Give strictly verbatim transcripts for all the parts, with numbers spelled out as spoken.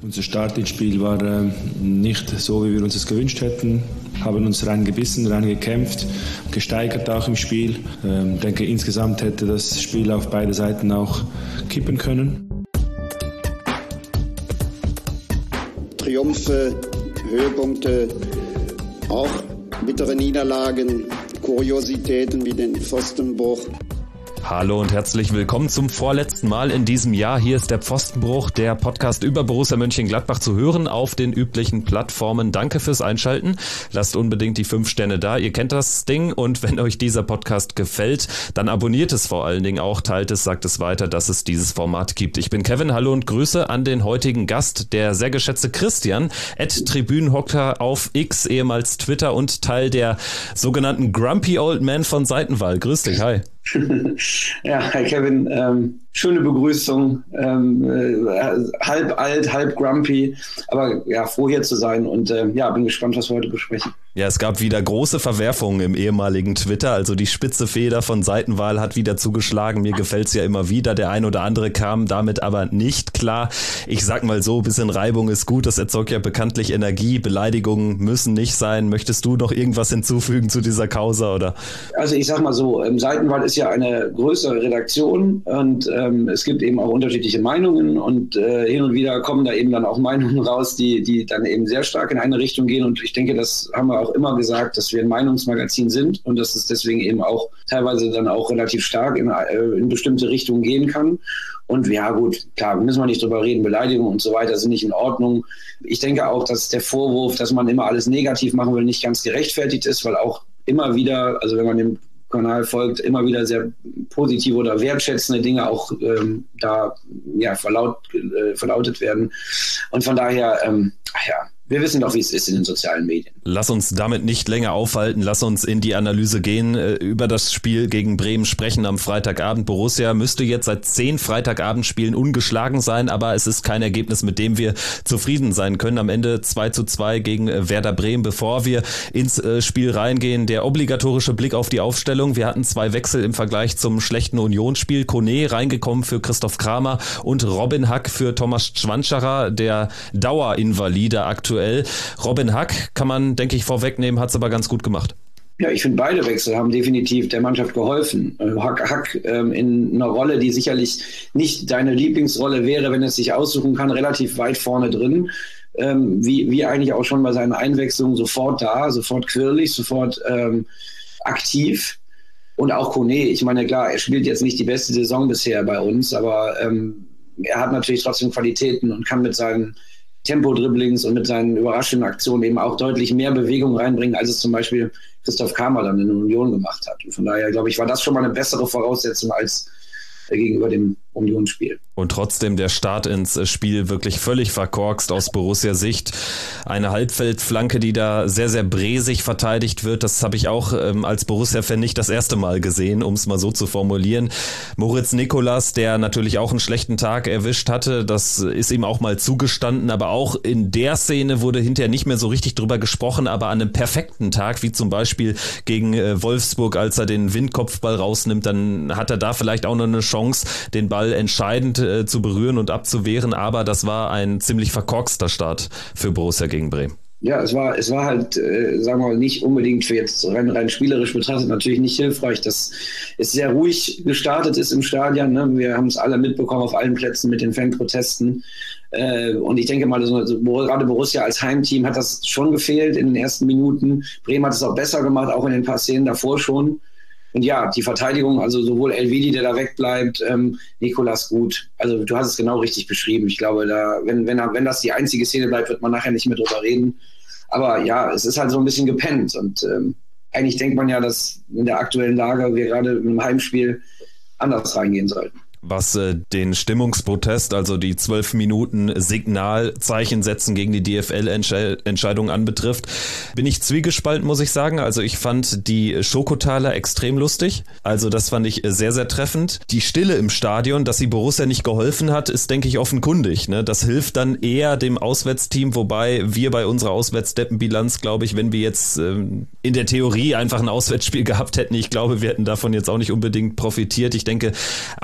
Unser Start ins Spiel war äh, nicht so, wie wir uns es gewünscht hätten. Haben uns reingebissen, reingekämpft, gesteigert auch im Spiel. Ich ähm, denke, insgesamt hätte das Spiel auf beide Seiten auch kippen können. Triumphe, Höhepunkte, auch bittere Niederlagen, Kuriositäten wie den Pfostenbruch. Hallo und herzlich willkommen zum vorletzten Mal in diesem Jahr. Hier ist der Pfostenbruch, der Podcast über Borussia Mönchengladbach zu hören auf den üblichen Plattformen. Danke fürs Einschalten. Lasst unbedingt die fünf Sterne da. Ihr kennt das Ding und wenn euch dieser Podcast gefällt, dann abonniert es vor allen Dingen auch, teilt es, sagt es weiter, dass es dieses Format gibt. Ich bin Kevin, hallo und Grüße an den heutigen Gast, der sehr geschätzte Christian, at Tribünenhocker auf X, ehemals Twitter und Teil der sogenannten Grumpy Old Man von Seitenwall. Grüß dich, hi. Ja, hi Kevin, ähm, schöne Begrüßung, ähm, äh, halb alt, halb grumpy, aber ja, froh hier zu sein und äh, ja, bin gespannt, was wir heute besprechen. Ja, es gab wieder große Verwerfungen im ehemaligen Twitter, also die spitze Feder von Seitenwall hat wieder zugeschlagen, mir gefällt's ja immer wieder, der ein oder andere kam damit aber nicht klar. Ich sag mal so, ein bisschen Reibung ist gut, das erzeugt ja bekanntlich Energie, Beleidigungen müssen nicht sein. Möchtest du noch irgendwas hinzufügen zu dieser Causa, oder? Also ich sag mal so, ähm, Seitenwall ist ja eine größere Redaktion und ähm, es gibt eben auch unterschiedliche Meinungen und äh, hin und wieder kommen da eben dann auch Meinungen raus, die, die dann eben sehr stark in eine Richtung gehen und ich denke, das haben wir auch immer gesagt, dass wir ein Meinungsmagazin sind und dass es deswegen eben auch teilweise dann auch relativ stark in, äh, in bestimmte Richtungen gehen kann. Und ja gut, klar, müssen wir nicht drüber reden, Beleidigungen und so weiter sind nicht in Ordnung. Ich denke auch, dass der Vorwurf, dass man immer alles negativ machen will, nicht ganz gerechtfertigt ist, weil auch immer wieder, also wenn man dem Kanal folgt, immer wieder sehr positive oder wertschätzende Dinge auch ähm, da ja, verlaut, äh, verlautet werden. Und von daher, ähm, ach ja, wir wissen doch, wie es ist in den sozialen Medien. Lass uns damit nicht länger aufhalten. Lass uns in die Analyse gehen, über das Spiel gegen Bremen sprechen am Freitagabend. Borussia müsste jetzt seit zehn Freitagabendspielen ungeschlagen sein, aber es ist kein Ergebnis, mit dem wir zufrieden sein können. Am Ende zwei zu zwei gegen Werder Bremen. Bevor wir ins Spiel reingehen, der obligatorische Blick auf die Aufstellung. Wir hatten zwei Wechsel im Vergleich zum schlechten Unionsspiel. Kone reingekommen für Christoph Kramer und Robin Hack für Thomas Schwanscherer, der Dauerinvalide aktuell. Robin Hack kann man, denke ich, vorwegnehmen, hat es aber ganz gut gemacht. Ja, ich finde, beide Wechsel haben definitiv der Mannschaft geholfen. Hack, Hack ähm, in einer Rolle, die sicherlich nicht deine Lieblingsrolle wäre, wenn es sich aussuchen kann, relativ weit vorne drin. Ähm, wie, wie eigentlich auch schon bei seinen Einwechslungen sofort da, sofort quirlig, sofort ähm, aktiv. Und auch Kone, ich meine, klar, er spielt jetzt nicht die beste Saison bisher bei uns, aber ähm, er hat natürlich trotzdem Qualitäten und kann mit seinen Tempo-Dribblings und mit seinen überraschenden Aktionen eben auch deutlich mehr Bewegung reinbringen, als es zum Beispiel Christoph Kramer dann in der Union gemacht hat. Und von daher, glaube ich, war das schon mal eine bessere Voraussetzung als gegenüber dem Unionsspiel. Und trotzdem der Start ins Spiel wirklich völlig verkorkst aus Borussia-Sicht. Eine Halbfeldflanke, die da sehr, sehr bresig verteidigt wird. Das habe ich auch ähm, als Borussia-Fan nicht das erste Mal gesehen, um es mal so zu formulieren. Moritz Nicolas, der natürlich auch einen schlechten Tag erwischt hatte, das ist ihm auch mal zugestanden. Aber auch in der Szene wurde hinterher nicht mehr so richtig drüber gesprochen. Aber an einem perfekten Tag, wie zum Beispiel gegen äh, Wolfsburg, als er den Windkopfball rausnimmt, dann hat er da vielleicht auch noch eine Chance, den Ball entscheidend äh, zu berühren und abzuwehren, aber das war ein ziemlich verkorkster Start für Borussia gegen Bremen. Ja, es war, es war halt, äh, sagen wir mal, nicht unbedingt für jetzt rein, rein spielerisch betrachtet natürlich nicht hilfreich, dass es sehr ruhig gestartet ist im Stadion. Ne? Wir haben es alle mitbekommen auf allen Plätzen mit den Fanprotesten. Äh, und ich denke mal, also, gerade Borussia als Heimteam hat das schon gefehlt in den ersten Minuten. Bremen hat es auch besser gemacht, auch in den paar Szenen davor schon. Und ja, die Verteidigung, also sowohl Elvedi, der da wegbleibt, ähm, Nicolas gut. Also du hast es genau richtig beschrieben. Ich glaube, da, wenn, wenn, wenn das die einzige Szene bleibt, wird man nachher nicht mehr drüber reden. Aber ja, es ist halt so ein bisschen gepennt. Und ähm, eigentlich denkt man ja, dass in der aktuellen Lage wir gerade im Heimspiel anders reingehen sollten. Was äh, den Stimmungsprotest, also die zwölf Minuten Signalzeichen setzen gegen die D F L-Entscheidung anbetrifft, bin ich zwiegespalten, muss ich sagen. Also ich fand die Schokotaler extrem lustig. Also das fand ich sehr, sehr treffend. Die Stille im Stadion, dass sie Borussia nicht geholfen hat, ist, denke ich, offenkundig. Ne? Das hilft dann eher dem Auswärtsteam, wobei wir bei unserer Auswärtsdeppenbilanz, glaube ich, wenn wir jetzt ähm, in der Theorie einfach ein Auswärtsspiel gehabt hätten, ich glaube, wir hätten davon jetzt auch nicht unbedingt profitiert. Ich denke, auch da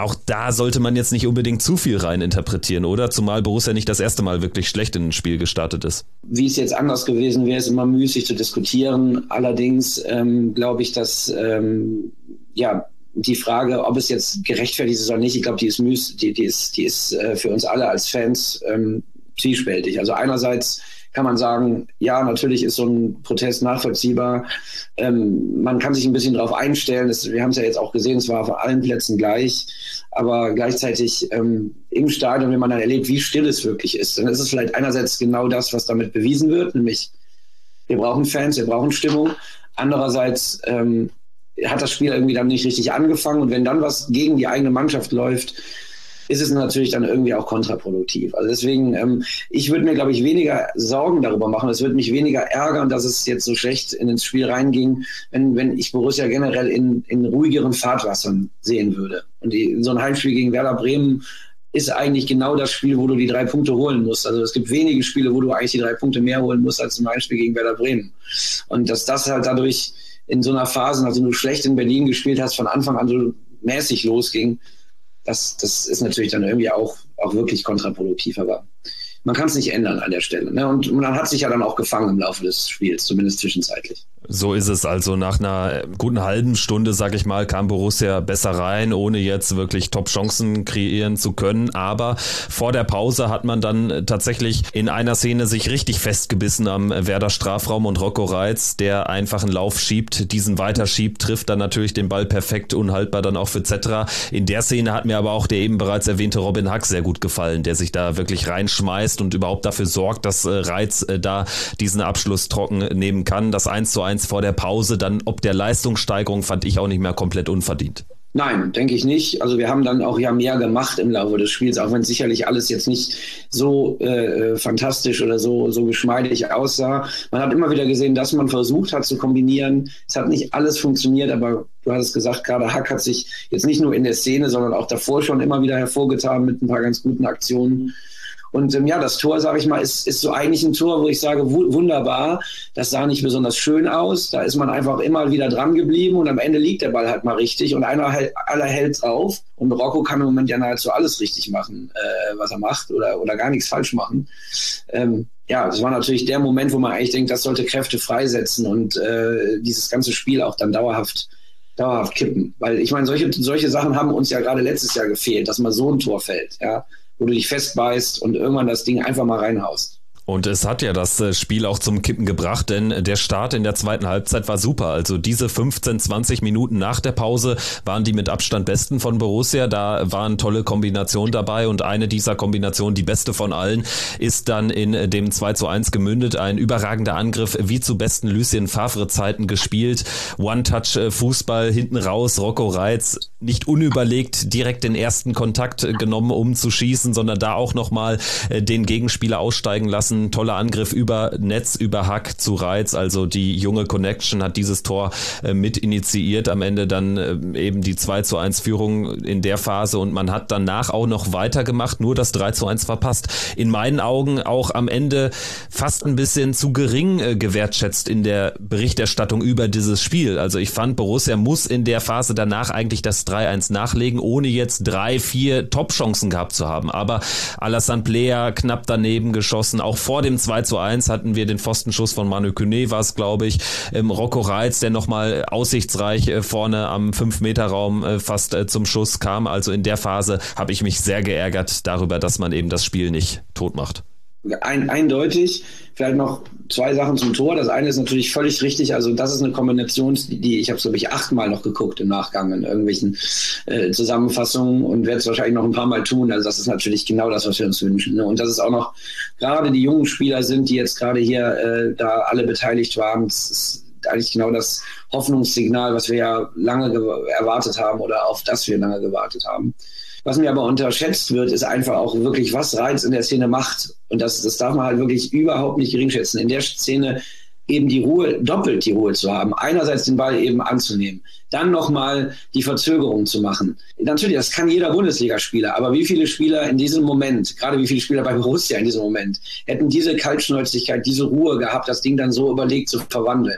da sollte man jetzt nicht unbedingt zu viel rein interpretieren, oder? Zumal Borussia nicht das erste Mal wirklich schlecht in ein Spiel gestartet ist. Wie es jetzt anders gewesen wäre, ist immer müßig zu diskutieren. Allerdings ähm, glaube ich, dass ähm, ja die Frage, ob es jetzt gerechtfertigt ist oder nicht, ich glaube, die ist müß, die, die ist, die ist äh, für uns alle als Fans ähm, zwiespältig. Also einerseits kann man sagen, ja, natürlich ist so ein Protest nachvollziehbar. Ähm, man kann sich ein bisschen darauf einstellen. Das, wir haben es ja jetzt auch gesehen, es war auf allen Plätzen gleich. Aber gleichzeitig ähm, im Stadion, wenn man dann erlebt, wie still es wirklich ist, dann ist es vielleicht einerseits genau das, was damit bewiesen wird, nämlich wir brauchen Fans, wir brauchen Stimmung. Andererseits ähm, hat das Spiel irgendwie dann nicht richtig angefangen. Und wenn dann was gegen die eigene Mannschaft läuft, ist es natürlich dann irgendwie auch kontraproduktiv. Also deswegen, ähm, ich würde mir, glaube ich, weniger Sorgen darüber machen. Es würde mich weniger ärgern, dass es jetzt so schlecht in ins Spiel reinging, wenn, wenn ich Borussia generell in, in ruhigeren Fahrtwassern sehen würde. Und die, so ein Heimspiel gegen Werder Bremen ist eigentlich genau das Spiel, wo du die drei Punkte holen musst. Also es gibt wenige Spiele, wo du eigentlich die drei Punkte mehr holen musst als im Heimspiel gegen Werder Bremen. Und dass das halt dadurch in so einer Phase, nachdem du schlecht in Berlin gespielt hast, von Anfang an so mäßig losging, Das, das ist natürlich dann irgendwie auch, auch wirklich kontraproduktiv, aber man kann es nicht ändern an der Stelle. Ne? Und man hat sich ja dann auch gefangen im Laufe des Spiels, zumindest zwischenzeitlich. So ist es. Also nach einer guten halben Stunde, sag ich mal, kam Borussia besser rein, ohne jetzt wirklich Top-Chancen kreieren zu können. Aber vor der Pause hat man dann tatsächlich in einer Szene sich richtig festgebissen am Werder Strafraum und Rocco Reitz, der einfach einen Lauf schiebt, diesen weiterschiebt, trifft dann natürlich den Ball perfekt, unhaltbar dann auch für Zetra. In der Szene hat mir aber auch der eben bereits erwähnte Robin Hack sehr gut gefallen, der sich da wirklich reinschmeißt und überhaupt dafür sorgt, dass Reitz da diesen Abschluss trocken nehmen kann. Das eins zu eins vor der Pause, dann ob der Leistungssteigerung fand ich auch nicht mehr komplett unverdient. Nein, denke ich nicht. Also wir haben dann auch ja mehr gemacht im Laufe des Spiels, auch wenn sicherlich alles jetzt nicht so äh, fantastisch oder so so geschmeidig aussah. Man hat immer wieder gesehen, dass man versucht hat zu kombinieren. Es hat nicht alles funktioniert, aber du hast es gesagt, gerade Hack hat sich jetzt nicht nur in der Szene, sondern auch davor schon immer wieder hervorgetan mit ein paar ganz guten Aktionen. Und ähm, ja, das Tor, sage ich mal, ist, ist so eigentlich ein Tor, wo ich sage, wu- wunderbar. Das sah nicht besonders schön aus. Da ist man einfach immer wieder dran geblieben und am Ende liegt der Ball halt mal richtig und einer hält, aller hält drauf. Und Rocco kann im Moment ja nahezu alles richtig machen, äh, was er macht oder, oder gar nichts falsch machen. Ähm, ja, das war natürlich der Moment, wo man eigentlich denkt, das sollte Kräfte freisetzen und äh, dieses ganze Spiel auch dann dauerhaft dauerhaft kippen. Weil ich meine, solche, solche Sachen haben uns ja gerade letztes Jahr gefehlt, dass mal so ein Tor fällt, ja, wo du dich festbeißt und irgendwann das Ding einfach mal reinhaust. Und es hat ja das Spiel auch zum Kippen gebracht, denn der Start in der zweiten Halbzeit war super. Also diese fünfzehn, zwanzig Minuten nach der Pause waren die mit Abstand besten von Borussia. Da waren tolle Kombinationen dabei und eine dieser Kombinationen, die beste von allen, ist dann in dem zwei zu eins gemündet. Ein überragender Angriff, wie zu besten Lucien Favre-Zeiten gespielt. One-Touch-Fußball hinten raus, Rocco Reitz nicht unüberlegt direkt den ersten Kontakt genommen, um zu schießen, sondern da auch nochmal den Gegenspieler aussteigen lassen. Ein toller Angriff über Netz, über Hack zu Reitz, also die junge Connection hat dieses Tor äh, mit initiiert, am Ende dann äh, eben die zwei zu eins Führung in der Phase und man hat danach auch noch weitergemacht, nur das drei zu eins verpasst. In meinen Augen auch am Ende fast ein bisschen zu gering äh, gewertschätzt in der Berichterstattung über dieses Spiel. Also ich fand, Borussia muss in der Phase danach eigentlich das drei eins nachlegen, ohne jetzt drei, vier Top-Chancen gehabt zu haben. Aber Alassane Plea knapp daneben geschossen, auch vor dem zwei zu eins hatten wir den Pfostenschuss von Manu Kone, war es, glaube ich. Ähm, Rocco Reitz, der nochmal aussichtsreich äh, vorne am fünf Meter Raum äh, fast äh, zum Schuss kam. Also in der Phase habe ich mich sehr geärgert darüber, dass man eben das Spiel nicht tot macht. Ein, eindeutig. Vielleicht noch zwei Sachen zum Tor. Das eine ist natürlich völlig richtig. Also das ist eine Kombination, die, die ich habe es, glaube ich, achtmal noch geguckt im Nachgang in irgendwelchen äh, Zusammenfassungen und werde es wahrscheinlich noch ein paar Mal tun. Also das ist natürlich genau das, was wir uns wünschen. Ne? Und dass es auch noch gerade die jungen Spieler sind, die jetzt gerade hier äh, da alle beteiligt waren. Das ist eigentlich genau das Hoffnungssignal, was wir ja lange ge- erwartet haben oder auf das wir lange gewartet haben. Was mir aber unterschätzt wird, ist einfach auch wirklich, was Reitz in der Szene macht. Und das, das darf man halt wirklich überhaupt nicht geringschätzen. In der Szene eben die Ruhe, doppelt die Ruhe zu haben. Einerseits den Ball eben anzunehmen, dann nochmal die Verzögerung zu machen. Natürlich, das kann jeder Bundesligaspieler, aber wie viele Spieler in diesem Moment, gerade wie viele Spieler bei Borussia in diesem Moment, hätten diese Kaltschnäuzigkeit, diese Ruhe gehabt, das Ding dann so überlegt zu verwandeln.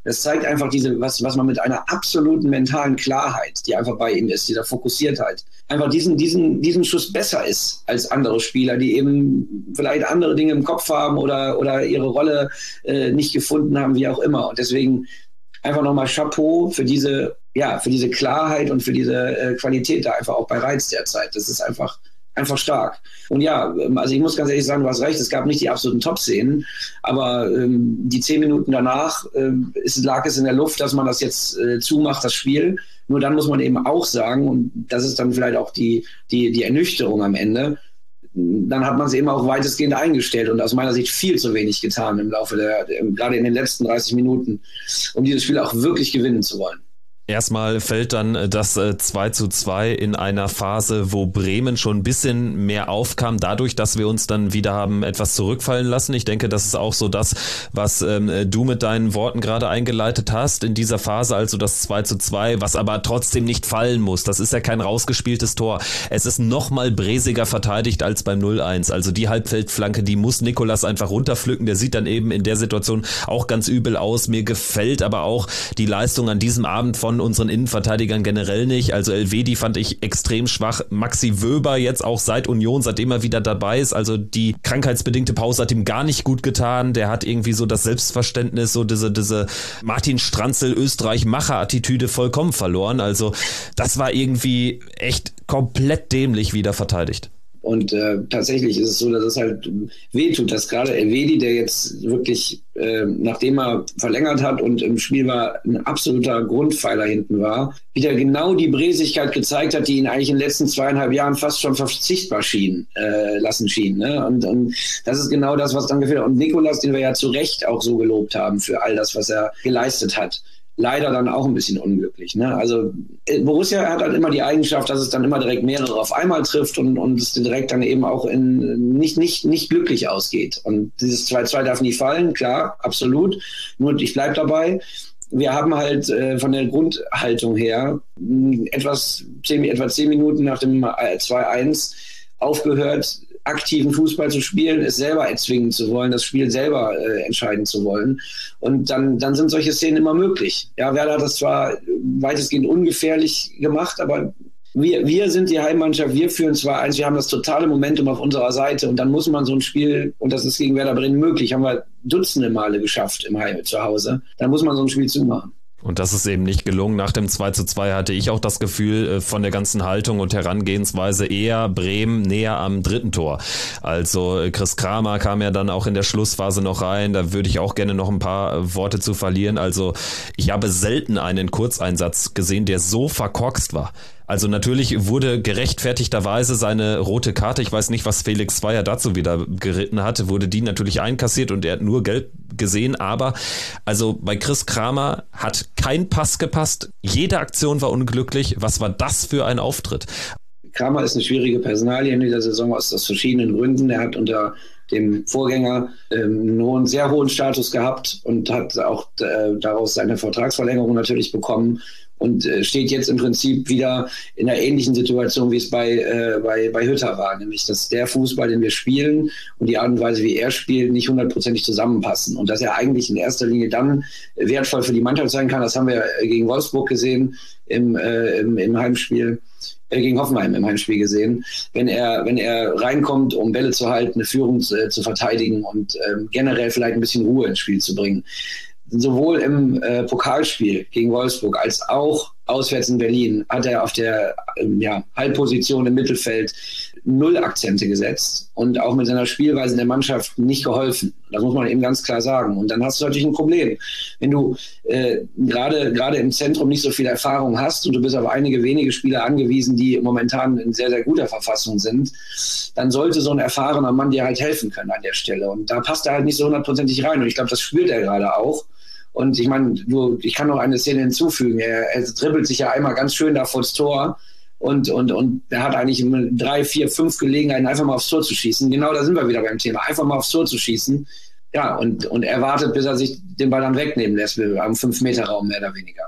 Das zeigt einfach diese, was, was man mit einer absoluten mentalen Klarheit, die einfach bei ihm ist, dieser Fokussiertheit, einfach diesen, diesen, diesen Schuss besser ist als andere Spieler, die eben vielleicht andere Dinge im Kopf haben oder, oder ihre Rolle äh, nicht gefunden haben, wie auch immer. Und deswegen einfach nochmal Chapeau für diese, ja, für diese Klarheit und für diese äh, Qualität da einfach auch bei Reitz derzeit. Das ist einfach, einfach stark. Und ja, also ich muss ganz ehrlich sagen, du hast recht, es gab nicht die absoluten Top-Szenen, aber ähm, die zehn Minuten danach ähm, ist, lag es in der Luft, dass man das jetzt äh, zumacht, das Spiel. Nur dann muss man eben auch sagen, und das ist dann vielleicht auch die, die, die Ernüchterung am Ende, dann hat man es eben auch weitestgehend eingestellt und aus meiner Sicht viel zu wenig getan im Laufe der, gerade in den letzten dreißig Minuten, um dieses Spiel auch wirklich gewinnen zu wollen. Erstmal fällt dann das zwei zu zwei in einer Phase, wo Bremen schon ein bisschen mehr aufkam, dadurch, dass wir uns dann wieder haben etwas zurückfallen lassen. Ich denke, das ist auch so das, was ähm, du mit deinen Worten gerade eingeleitet hast in dieser Phase, also das zwei zu zwei, was aber trotzdem nicht fallen muss. Das ist ja kein rausgespieltes Tor. Es ist noch mal bräsiger verteidigt als beim null eins. Also die Halbfeldflanke, die muss Nicolas einfach runterpflücken. Der sieht dann eben in der Situation auch ganz übel aus. Mir gefällt aber auch die Leistung an diesem Abend von unseren Innenverteidigern generell nicht. Also Elvedi fand ich extrem schwach. Maxi Wöber jetzt auch seit Union, seitdem er wieder dabei ist. Also die krankheitsbedingte Pause hat ihm gar nicht gut getan. Der hat irgendwie so das Selbstverständnis, so diese, diese Martin Stranzl Österreich-Macher-Attitüde vollkommen verloren. Also das war irgendwie echt komplett dämlich wieder verteidigt. Und äh, tatsächlich ist es so, dass es halt wehtut, dass gerade Elvedi, der jetzt wirklich, äh, nachdem er verlängert hat und im Spiel war, ein absoluter Grundpfeiler hinten war, wieder genau die Bräsigkeit gezeigt hat, die ihn eigentlich in den letzten zweieinhalb Jahren fast schon verzichtbar schien, äh, lassen schien. Ne? Und, und das ist genau das, was dann gefehlt hat. Und Nicolas, den wir ja zu Recht auch so gelobt haben für all das, was er geleistet hat, leider dann auch ein bisschen unglücklich. Ne? Also Borussia hat halt immer die Eigenschaft, dass es dann immer direkt mehrere auf einmal trifft und, und es direkt dann eben auch in, nicht, nicht, nicht glücklich ausgeht. Und dieses zwei zu zwei darf nie fallen, klar, absolut. Nur ich bleibe dabei. Wir haben halt äh, von der Grundhaltung her etwas, zehn, etwa zehn Minuten nach dem zwei eins aufgehört, aktiven Fußball zu spielen, es selber erzwingen zu wollen, das Spiel selber äh, entscheiden zu wollen. Und dann, dann sind solche Szenen immer möglich. Ja, Werder hat das zwar weitestgehend ungefährlich gemacht, aber wir, wir sind die Heimmannschaft, wir führen zwei eins, wir haben das totale Momentum auf unserer Seite und dann muss man so ein Spiel, und das ist gegen Werder Bremen möglich, haben wir dutzende Male geschafft im Heim zu Hause, dann muss man so ein Spiel zumachen. Und das ist eben nicht gelungen. Nach dem zwei zu zwei hatte ich auch das Gefühl, von der ganzen Haltung und Herangehensweise eher Bremen näher am dritten Tor. Also Chris Kramer kam ja dann auch in der Schlussphase noch rein. Da würde ich auch gerne noch ein paar Worte zu verlieren. Also ich habe selten einen Kurzeinsatz gesehen, der so verkorkst war. Also natürlich wurde gerechtfertigterweise seine rote Karte, ich weiß nicht, was Felix Zweier dazu wieder geritten hatte, wurde die natürlich einkassiert und er hat nur gelb gesehen, aber also bei Chris Kramer hat kein Pass gepasst, jede Aktion war unglücklich. Was war das für ein Auftritt? Kramer ist eine schwierige Personalie in dieser Saison aus, aus verschiedenen Gründen. Er hat unter dem Vorgänger ähm, nur einen sehr hohen Status gehabt und hat auch äh, daraus seine Vertragsverlängerung natürlich bekommen. Und äh, steht jetzt im Prinzip wieder in einer ähnlichen Situation, wie es bei, äh, bei, bei Hütter war. Nämlich, dass der Fußball, den wir spielen und die Art und Weise, wie er spielt, nicht hundertprozentig zusammenpassen. Und dass er eigentlich in erster Linie dann wertvoll für die Mannschaft sein kann. Das haben wir gegen Wolfsburg gesehen im, äh, im, im Heimspiel, äh, gegen Hoffenheim im Heimspiel gesehen. Wenn er, wenn er reinkommt, um Bälle zu halten, eine Führung zu, äh, zu verteidigen und äh, generell vielleicht ein bisschen Ruhe ins Spiel zu bringen. Sowohl im äh, Pokalspiel gegen Wolfsburg als auch auswärts in Berlin hat er auf der ähm, ja, Halbposition im Mittelfeld null Akzente gesetzt und auch mit seiner Spielweise in der Mannschaft nicht geholfen. Das muss man eben ganz klar sagen. Und dann hast du natürlich ein Problem. Wenn du äh, gerade gerade im Zentrum nicht so viel Erfahrung hast und du bist auf einige wenige Spieler angewiesen, die momentan in sehr, sehr guter Verfassung sind, dann sollte so ein erfahrener Mann dir halt helfen können an der Stelle. Und da passt er halt nicht so hundertprozentig rein. Und ich glaube, das spürt er gerade auch. Und ich meine, du, ich kann noch eine Szene hinzufügen. Er, er dribbelt sich ja einmal ganz schön da vors Tor und, und, und er hat eigentlich drei, vier, fünf Gelegenheiten, einfach mal aufs Tor zu schießen. Genau da sind wir wieder beim Thema. Einfach mal aufs Tor zu schießen. Ja, und, und er wartet, bis er sich den Ball dann wegnehmen lässt, am fünf Meter Raum mehr oder weniger. Und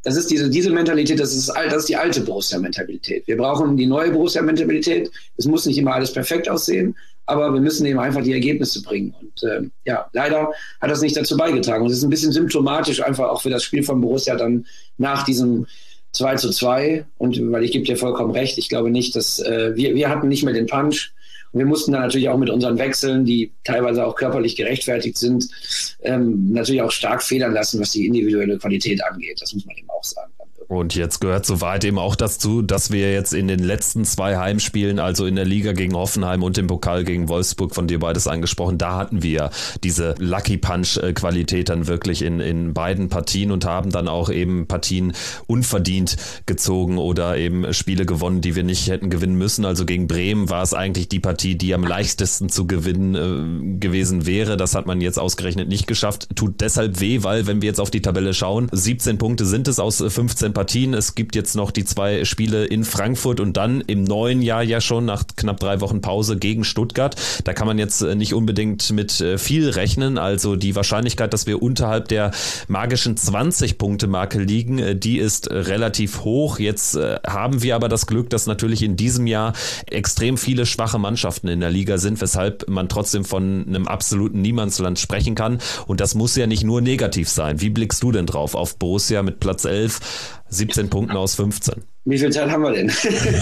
das ist diese, diese Mentalität, das ist, das ist die alte Borussia-Mentalität. Wir brauchen die neue Borussia-Mentalität. Es muss nicht immer alles perfekt aussehen, aber wir müssen eben einfach die Ergebnisse bringen. Und äh, ja, leider hat das nicht dazu beigetragen. Und es ist ein bisschen symptomatisch einfach auch für das Spiel von Borussia dann nach diesem zwei zu zwei. Und weil ich gebe dir vollkommen recht, ich glaube nicht, dass äh, wir, wir hatten nicht mehr den Punch. Und wir mussten dann natürlich auch mit unseren Wechseln, die teilweise auch körperlich gerechtfertigt sind, ähm, natürlich auch stark federn lassen, was die individuelle Qualität angeht. Das muss man eben auch sagen. Und jetzt gehört soweit eben auch dazu, dass wir jetzt in den letzten zwei Heimspielen, also in der Liga gegen Hoffenheim und im Pokal gegen Wolfsburg, von dir beides angesprochen, da hatten wir diese Lucky Punch-Qualität dann wirklich in, in beiden Partien und haben dann auch eben Partien unverdient gezogen oder eben Spiele gewonnen, die wir nicht hätten gewinnen müssen. Also gegen Bremen war es eigentlich die Partie, die am leichtesten zu gewinnen äh, gewesen wäre. Das hat man jetzt ausgerechnet nicht geschafft. Tut deshalb weh, weil, wenn wir jetzt auf die Tabelle schauen, siebzehn Punkte sind es aus fünfzehn Partien. Es gibt jetzt noch die zwei Spiele in Frankfurt und dann im neuen Jahr ja schon nach knapp drei Wochen Pause gegen Stuttgart. Da kann man jetzt nicht unbedingt mit viel rechnen. Also die Wahrscheinlichkeit, dass wir unterhalb der magischen zwanzig-Punkte-Marke liegen, die ist relativ hoch. Jetzt haben wir aber das Glück, dass natürlich in diesem Jahr extrem viele schwache Mannschaften in der Liga sind, weshalb man trotzdem von einem absoluten Niemandsland sprechen kann. Und das muss ja nicht nur negativ sein. Wie blickst du denn drauf auf Borussia mit Platz elf? siebzehn Punkten aus fünfzehn. Wie viel Zeit haben wir denn?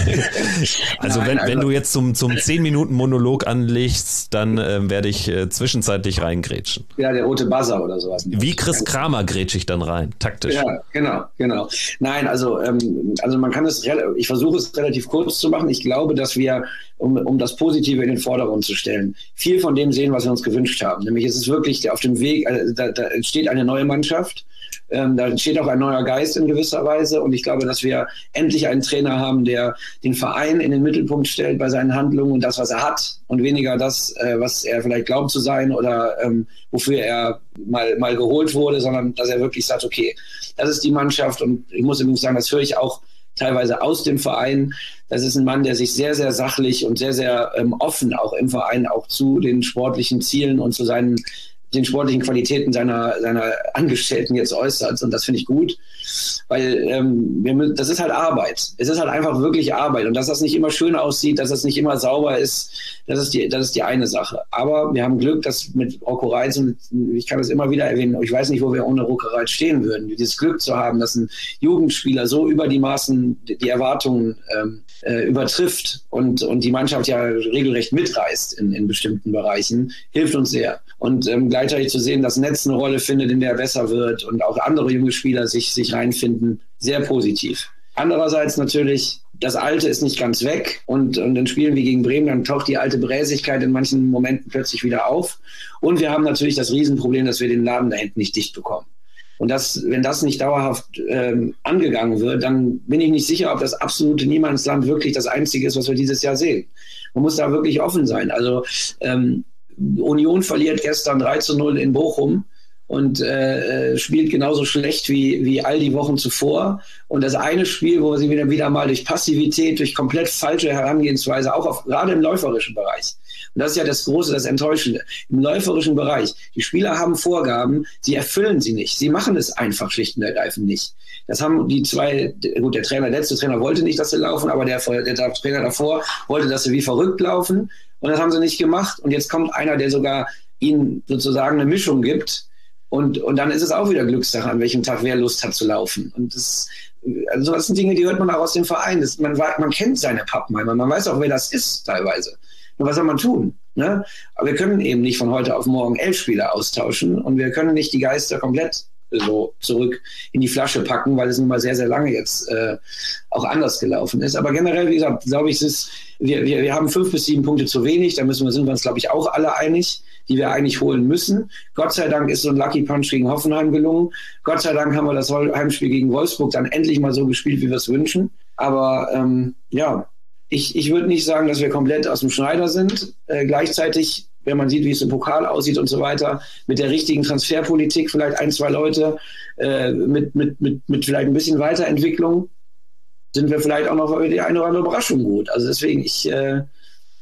Also Nein, wenn, also wenn du jetzt zum, zum zehn Minuten Monolog anlegst, dann äh, werde ich äh, zwischenzeitlich reingrätschen. Ja, der rote Buzzer oder sowas. Wie Chris Kramer grätsche ich dann rein, taktisch. Ja, genau, genau. Nein, also, ähm, also man kann es, ich versuche es relativ kurz zu machen. Ich glaube, dass wir, um, um das Positive in den Vordergrund zu stellen, viel von dem sehen, was wir uns gewünscht haben. Nämlich es ist wirklich auf dem Weg, also da, da entsteht eine neue Mannschaft. Ähm, da entsteht auch ein neuer Geist in gewisser Weise und ich glaube, dass wir endlich einen Trainer haben, der den Verein in den Mittelpunkt stellt bei seinen Handlungen und das, was er hat und weniger das, äh, was er vielleicht glaubt zu sein oder ähm, wofür er mal, mal geholt wurde, sondern dass er wirklich sagt, okay, das ist die Mannschaft und ich muss übrigens sagen, das höre ich auch teilweise aus dem Verein. Das ist ein Mann, der sich sehr, sehr sachlich und sehr, sehr ähm, offen auch im Verein auch zu den sportlichen Zielen und zu seinen den sportlichen Qualitäten seiner, seiner Angestellten jetzt äußert. Und das finde ich gut, weil ähm, wir müssen, das ist halt Arbeit. Es ist halt einfach wirklich Arbeit. Und dass das nicht immer schön aussieht, dass das nicht immer sauber ist, das ist die, das ist die eine Sache. Aber wir haben Glück, dass mit Rocco Reitz, und ich kann das immer wieder erwähnen, ich weiß nicht, wo wir ohne Rocco Reitz stehen würden, dieses Glück zu haben, dass ein Jugendspieler so über die Maßen die Erwartungen ähm, äh, übertrifft und, und die Mannschaft ja regelrecht mitreißt in, in bestimmten Bereichen, hilft uns sehr. Und ähm, gleichzeitig zu sehen, dass Netz eine Rolle findet, in der er besser wird und auch andere junge Spieler sich, sich reinfinden, sehr positiv. Andererseits natürlich, das Alte ist nicht ganz weg und, und in Spielen wie gegen Bremen, dann taucht die alte Bräsigkeit in manchen Momenten plötzlich wieder auf. Und wir haben natürlich das Riesenproblem, dass wir den Laden da hinten nicht dicht bekommen. Und das, wenn das nicht dauerhaft ähm, angegangen wird, dann bin ich nicht sicher, ob das absolute Niemandsland wirklich das Einzige ist, was wir dieses Jahr sehen. Man muss da wirklich offen sein. Also ähm, Union verliert gestern drei zu null in Bochum und äh, spielt genauso schlecht wie, wie all die Wochen zuvor. Und das eine Spiel, wo sie wieder, wieder mal durch Passivität, durch komplett falsche Herangehensweise, auch auf, gerade im läuferischen Bereich. Und das ist ja das Große, das Enttäuschende. Im läuferischen Bereich. Die Spieler haben Vorgaben, sie erfüllen sie nicht. Sie machen es einfach schlicht und ergreifend nicht. Das haben die zwei, gut, der Trainer, der letzte Trainer wollte nicht, dass sie laufen, aber der, der, der Trainer davor wollte, dass sie wie verrückt laufen. Und das haben sie nicht gemacht. Und jetzt kommt einer, der sogar ihnen sozusagen eine Mischung gibt. Und, und dann ist es auch wieder Glückssache, an welchem Tag wer Lust hat zu laufen. Und das, also das sind Dinge, die hört man auch aus dem Verein. Das, man, man kennt seine Pappenheimer, man weiß auch, wer das ist teilweise. Nur was soll man tun? Ne? Aber wir können eben nicht von heute auf morgen elf Spieler austauschen und wir können nicht die Geister komplett so zurück in die Flasche packen, weil es nun mal sehr, sehr lange jetzt äh, auch anders gelaufen ist. Aber generell, wie gesagt, glaube ich, es ist, wir, wir, wir haben fünf bis sieben Punkte zu wenig, da müssen wir, sind wir uns, glaube ich, auch alle einig, die wir eigentlich holen müssen. Gott sei Dank ist so ein Lucky Punch gegen Hoffenheim gelungen. Gott sei Dank haben wir das Heimspiel gegen Wolfsburg dann endlich mal so gespielt, wie wir es wünschen. Aber ähm, ja, ich, ich würde nicht sagen, dass wir komplett aus dem Schneider sind. Äh, gleichzeitig, wenn man sieht, wie es im Pokal aussieht und so weiter, mit der richtigen Transferpolitik, vielleicht ein, zwei Leute, äh, mit, mit, mit, mit vielleicht ein bisschen Weiterentwicklung, sind wir vielleicht auch noch für die eine oder andere Überraschung gut. Also deswegen, ich, äh,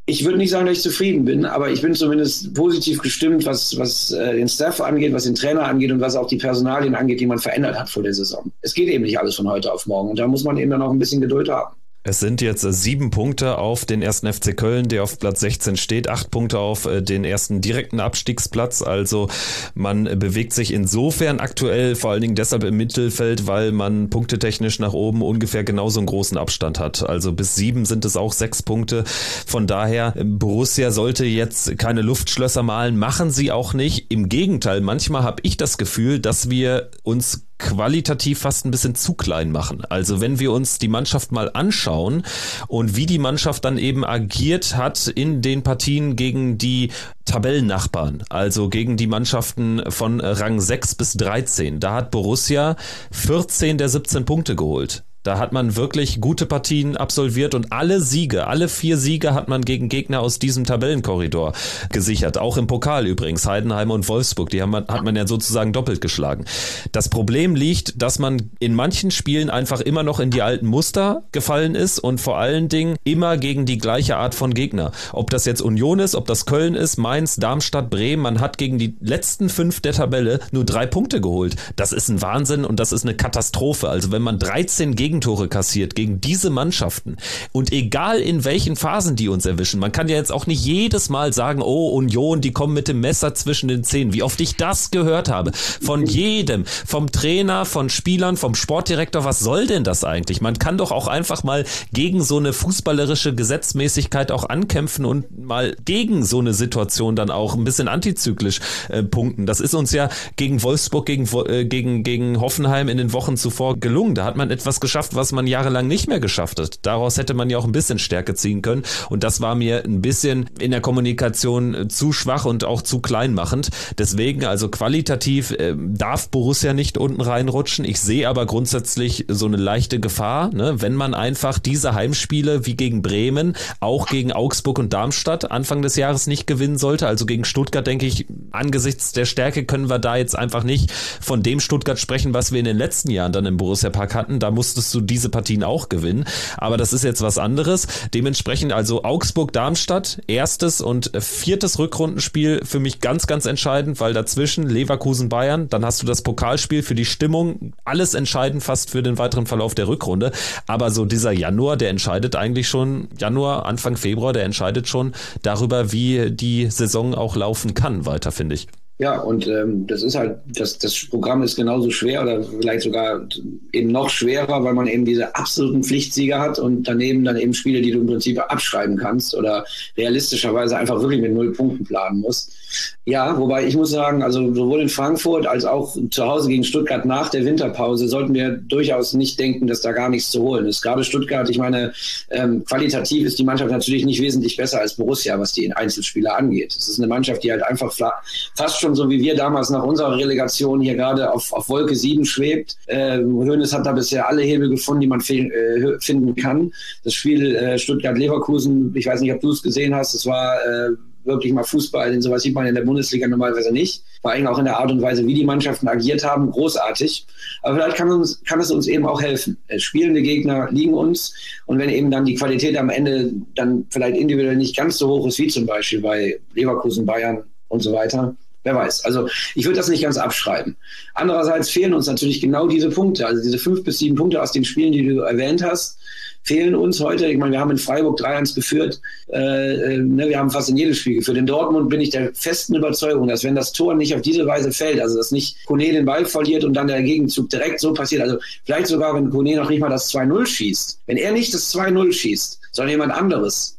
Ich würde nicht sagen, dass ich zufrieden bin, aber ich bin zumindest positiv gestimmt, was, was äh, den Staff angeht, was den Trainer angeht und was auch die Personalien angeht, die man verändert hat vor der Saison. Es geht eben nicht alles von heute auf morgen und da muss man eben dann auch ein bisschen Geduld haben. Es sind jetzt sieben Punkte auf den ersten F C Köln, der auf Platz sechzehn steht, acht Punkte auf den ersten direkten Abstiegsplatz. Also man bewegt sich insofern aktuell vor allen Dingen deshalb im Mittelfeld, weil man punktetechnisch nach oben ungefähr genauso einen großen Abstand hat. Also bis sieben sind es auch sechs Punkte. Von daher, Borussia sollte jetzt keine Luftschlösser malen, machen sie auch nicht. Im Gegenteil, manchmal habe ich das Gefühl, dass wir uns qualitativ fast ein bisschen zu klein machen. Also wenn wir uns die Mannschaft mal anschauen und wie die Mannschaft dann eben agiert hat in den Partien gegen die Tabellennachbarn, also gegen die Mannschaften von Rang sechs bis dreizehn, da hat Borussia vierzehn der siebzehn Punkte geholt. Da hat man wirklich gute Partien absolviert und alle Siege, alle vier Siege hat man gegen Gegner aus diesem Tabellenkorridor gesichert. Auch im Pokal übrigens, Heidenheim und Wolfsburg, die haben, hat man ja sozusagen doppelt geschlagen. Das Problem liegt, dass man in manchen Spielen einfach immer noch in die alten Muster gefallen ist und vor allen Dingen immer gegen die gleiche Art von Gegner. Ob das jetzt Union ist, ob das Köln ist, Mainz, Darmstadt, Bremen, man hat gegen die letzten fünf der Tabelle nur drei Punkte geholt. Das ist ein Wahnsinn und das ist eine Katastrophe. Also wenn man dreizehn Gegner Gegentore kassiert gegen diese Mannschaften und egal in welchen Phasen die uns erwischen, man kann ja jetzt auch nicht jedes Mal sagen, oh Union, die kommen mit dem Messer zwischen den Zähnen, wie oft ich das gehört habe, von jedem, vom Trainer, von Spielern, vom Sportdirektor, was soll denn das eigentlich? Man kann doch auch einfach mal gegen so eine fußballerische Gesetzmäßigkeit auch ankämpfen und mal gegen so eine Situation dann auch ein bisschen antizyklisch äh, punkten. Das ist uns ja gegen Wolfsburg, gegen, äh, gegen, gegen Hoffenheim in den Wochen zuvor gelungen. Da hat man etwas geschafft, was man jahrelang nicht mehr geschafft hat. Daraus hätte man ja auch ein bisschen Stärke ziehen können und das war mir ein bisschen in der Kommunikation zu schwach und auch zu kleinmachend. Deswegen also qualitativ äh, darf Borussia nicht unten reinrutschen. Ich sehe aber grundsätzlich so eine leichte Gefahr, ne, wenn man einfach diese Heimspiele wie gegen Bremen, auch gegen Augsburg und Darmstadt Anfang des Jahres nicht gewinnen sollte. Also gegen Stuttgart denke ich, angesichts der Stärke können wir da jetzt einfach nicht von dem Stuttgart sprechen, was wir in den letzten Jahren dann im Borussia Park hatten. Da musstest du diese Partien auch gewinnen. Aber das ist jetzt was anderes. Dementsprechend also Augsburg-Darmstadt, erstes und viertes Rückrundenspiel für mich ganz, ganz entscheidend, weil dazwischen Leverkusen-Bayern, dann hast du das Pokalspiel für die Stimmung, alles entscheidend fast für den weiteren Verlauf der Rückrunde. Aber so dieser Januar, der entscheidet eigentlich schon, Januar, Anfang Februar, der entscheidet schon darüber, wie die Saison auch laufen kann, weiter, finde ich. Ja, und ähm, das ist halt, das, das Programm ist genauso schwer oder vielleicht sogar eben noch schwerer, weil man eben diese absoluten Pflichtsieger hat und daneben dann eben Spiele, die du im Prinzip abschreiben kannst oder realistischerweise einfach wirklich mit null Punkten planen musst. Ja, wobei ich muss sagen, also sowohl in Frankfurt als auch zu Hause gegen Stuttgart nach der Winterpause sollten wir durchaus nicht denken, dass da gar nichts zu holen ist. Gerade Stuttgart, ich meine, ähm, qualitativ ist die Mannschaft natürlich nicht wesentlich besser als Borussia, was die Einzelspieler angeht. Es ist eine Mannschaft, die halt einfach fast schon so wie wir damals nach unserer Relegation hier gerade auf, auf Wolke sieben schwebt. Äh, Hoeneß hat da bisher alle Hebel gefunden, die man fe- äh, finden kann. Das Spiel äh, Stuttgart-Leverkusen, ich weiß nicht, ob du es gesehen hast, es war äh, wirklich mal Fußball, denn sowas sieht man in der Bundesliga normalerweise nicht. Vor allem auch in der Art und Weise, wie die Mannschaften agiert haben, großartig. Aber vielleicht kann, uns, kann es uns eben auch helfen. Spielende Gegner liegen uns und wenn eben dann die Qualität am Ende dann vielleicht individuell nicht ganz so hoch ist, wie zum Beispiel bei Leverkusen, Bayern und so weiter, wer weiß. Also ich würde das nicht ganz abschreiben. Andererseits fehlen uns natürlich genau diese Punkte, also diese fünf bis sieben Punkte aus den Spielen, die du erwähnt hast, fehlen uns heute. Ich meine, wir haben in Freiburg drei eins geführt. Äh, ne, wir haben fast in jedes Spiel geführt. In Dortmund bin ich der festen Überzeugung, dass wenn das Tor nicht auf diese Weise fällt, also dass nicht Kone den Ball verliert und dann der Gegenzug direkt so passiert, also vielleicht sogar, wenn Kone noch nicht mal das zwei null schießt, wenn er nicht das zwei null schießt, sondern jemand anderes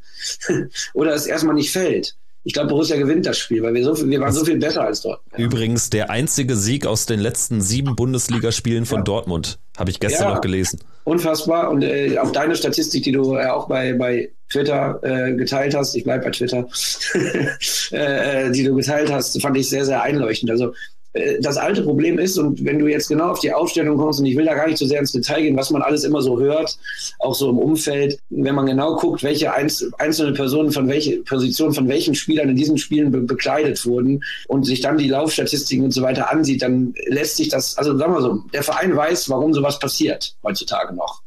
oder es erstmal nicht fällt, ich glaube, Borussia gewinnt das Spiel, weil wir so viel, wir waren so viel besser als dort. Übrigens der einzige Sieg aus den letzten sieben Bundesligaspielen von ja. Dortmund, habe ich gestern ja, noch gelesen. Unfassbar. Und äh, auch deine Statistik, die du äh, auch bei, bei Twitter äh, geteilt hast, ich bleibe bei Twitter, äh, die du geteilt hast, fand ich sehr, sehr einleuchtend. Also das alte Problem ist, und wenn du jetzt genau auf die Aufstellung kommst, und ich will da gar nicht so sehr ins Detail gehen, was man alles immer so hört, auch so im Umfeld, wenn man genau guckt, welche einzelne Personen von welche Positionen von welchen Spielern in diesen Spielen be- bekleidet wurden und sich dann die Laufstatistiken und so weiter ansieht, dann lässt sich das, also sagen wir so, der Verein weiß, warum sowas passiert heutzutage noch.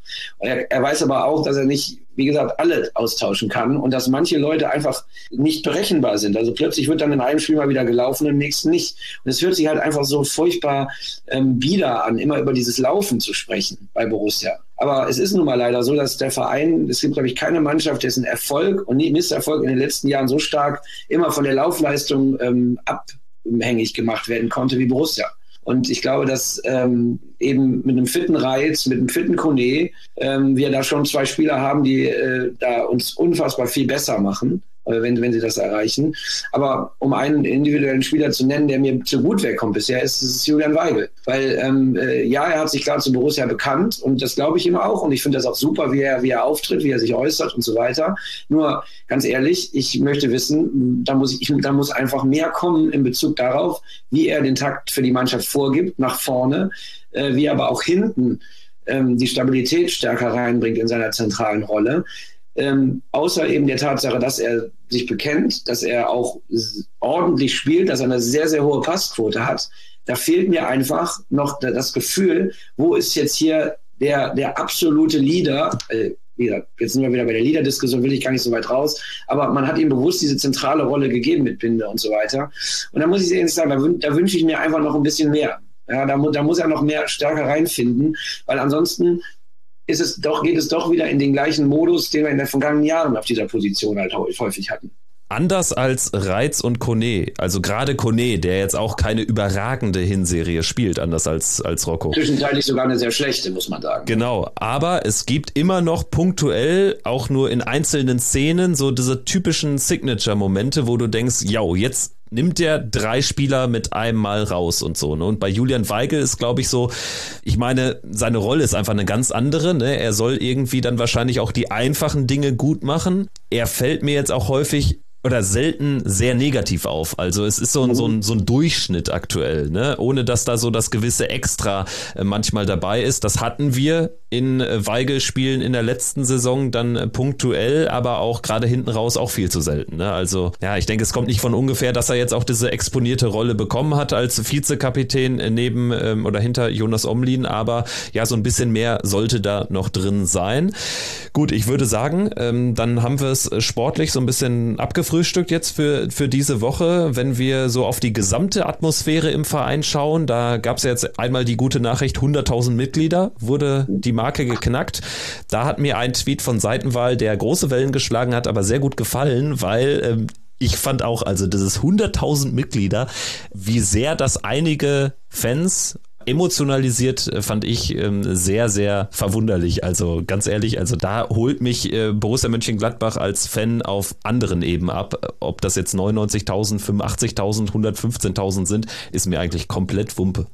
Er, er weiß aber auch, dass er nicht, wie gesagt, alle austauschen kann und dass manche Leute einfach nicht berechenbar sind. Also plötzlich wird dann in einem Spiel mal wieder gelaufen, im nächsten nicht. Und es hört sich halt einfach so furchtbar ähm, bieder an, immer über dieses Laufen zu sprechen bei Borussia. Aber es ist nun mal leider so, dass der Verein, es gibt, glaube ich, keine Mannschaft, dessen Erfolg und Misserfolg in den letzten Jahren so stark immer von der Laufleistung ähm, abhängig gemacht werden konnte wie Borussia. Und ich glaube, dass ähm, eben mit einem fitten Reiz, mit einem fitten Kone, ähm, wir da schon zwei Spieler haben, die äh, da uns unfassbar viel besser machen, äh, wenn, wenn sie das erreichen. Aber um einen individuellen Spieler zu nennen, der mir zu gut wegkommt bisher, ist es Julian Weigl. Weil ähm, äh, ja, er hat sich klar zu Borussia bekannt und das glaube ich ihm auch. Und ich finde das auch super, wie er, wie er auftritt, wie er sich äußert und so weiter. Nur ganz ehrlich, ich möchte wissen, da muss, ich, da muss einfach mehr kommen in Bezug darauf, wie er den Takt für die Mannschaft vorgibt, nach vorne, äh, wie er aber auch hinten ähm, die Stabilität stärker reinbringt in seiner zentralen Rolle. Ähm, außer eben der Tatsache, dass er sich bekennt, dass er auch ordentlich spielt, dass er eine sehr, sehr hohe Passquote hat. Da fehlt mir einfach noch das Gefühl, wo ist jetzt hier der, der absolute Leader, äh, wieder, jetzt sind wir wieder bei der Leader-Diskussion, will ich gar nicht so weit raus, aber man hat ihm bewusst diese zentrale Rolle gegeben mit Binde und so weiter. Und da muss ich ehrlich sagen, da, wün- da wünsche ich mir einfach noch ein bisschen mehr. Ja, da, mu- da muss er noch mehr stärker reinfinden, weil ansonsten ist es doch, geht es doch wieder in den gleichen Modus, den wir in den vergangenen Jahren auf dieser Position halt häufig hatten. Anders als Reiz und Kone, also gerade Kone, der jetzt auch keine überragende Hinserie spielt, anders als, als Rocco. Zwischenzeitlich sogar eine sehr schlechte, muss man sagen. Genau, aber es gibt immer noch punktuell, auch nur in einzelnen Szenen, so diese typischen Signature-Momente, wo du denkst, ja, jetzt nimmt der drei Spieler mit einem Mal raus und so. Ne? Und bei Julian Weigl ist, glaube ich, so, ich meine, seine Rolle ist einfach eine ganz andere. Ne? Er soll irgendwie dann wahrscheinlich auch die einfachen Dinge gut machen. Er fällt mir jetzt auch häufig oder selten sehr negativ auf. Also es ist so ein, so ein, so ein Durchschnitt aktuell, ne? Ohne dass da so das gewisse Extra äh, manchmal dabei ist. Das hatten wir in äh, Weigl-Spielen in der letzten Saison dann äh, punktuell, aber auch gerade hinten raus auch viel zu selten. Ne? Also ja, ich denke, es kommt nicht von ungefähr, dass er jetzt auch diese exponierte Rolle bekommen hat als Vizekapitän äh, neben ähm, oder hinter Jonas Omlin, aber ja, so ein bisschen mehr sollte da noch drin sein. Gut, ich würde sagen, ähm, dann haben wir es sportlich so ein bisschen abgefrühstückt jetzt für, für diese Woche. Wenn wir so auf die gesamte Atmosphäre im Verein schauen, da gab es ja jetzt einmal die gute Nachricht, hunderttausend Mitglieder, wurde die Marke geknackt. Da hat mir ein Tweet von Seitenwahl, der große Wellen geschlagen hat, aber sehr gut gefallen, weil ähm, ich fand auch, also das ist hunderttausend Mitglieder, wie sehr das einige Fans emotionalisiert, fand ich ähm, sehr, sehr verwunderlich. Also ganz ehrlich, also da holt mich äh, Borussia Mönchengladbach als Fan auf anderen Ebenen ab. Ob das jetzt neunundneunzigtausend, fünfundachtzigtausend, hundertfünfzehntausend sind, ist mir eigentlich komplett Wumpe.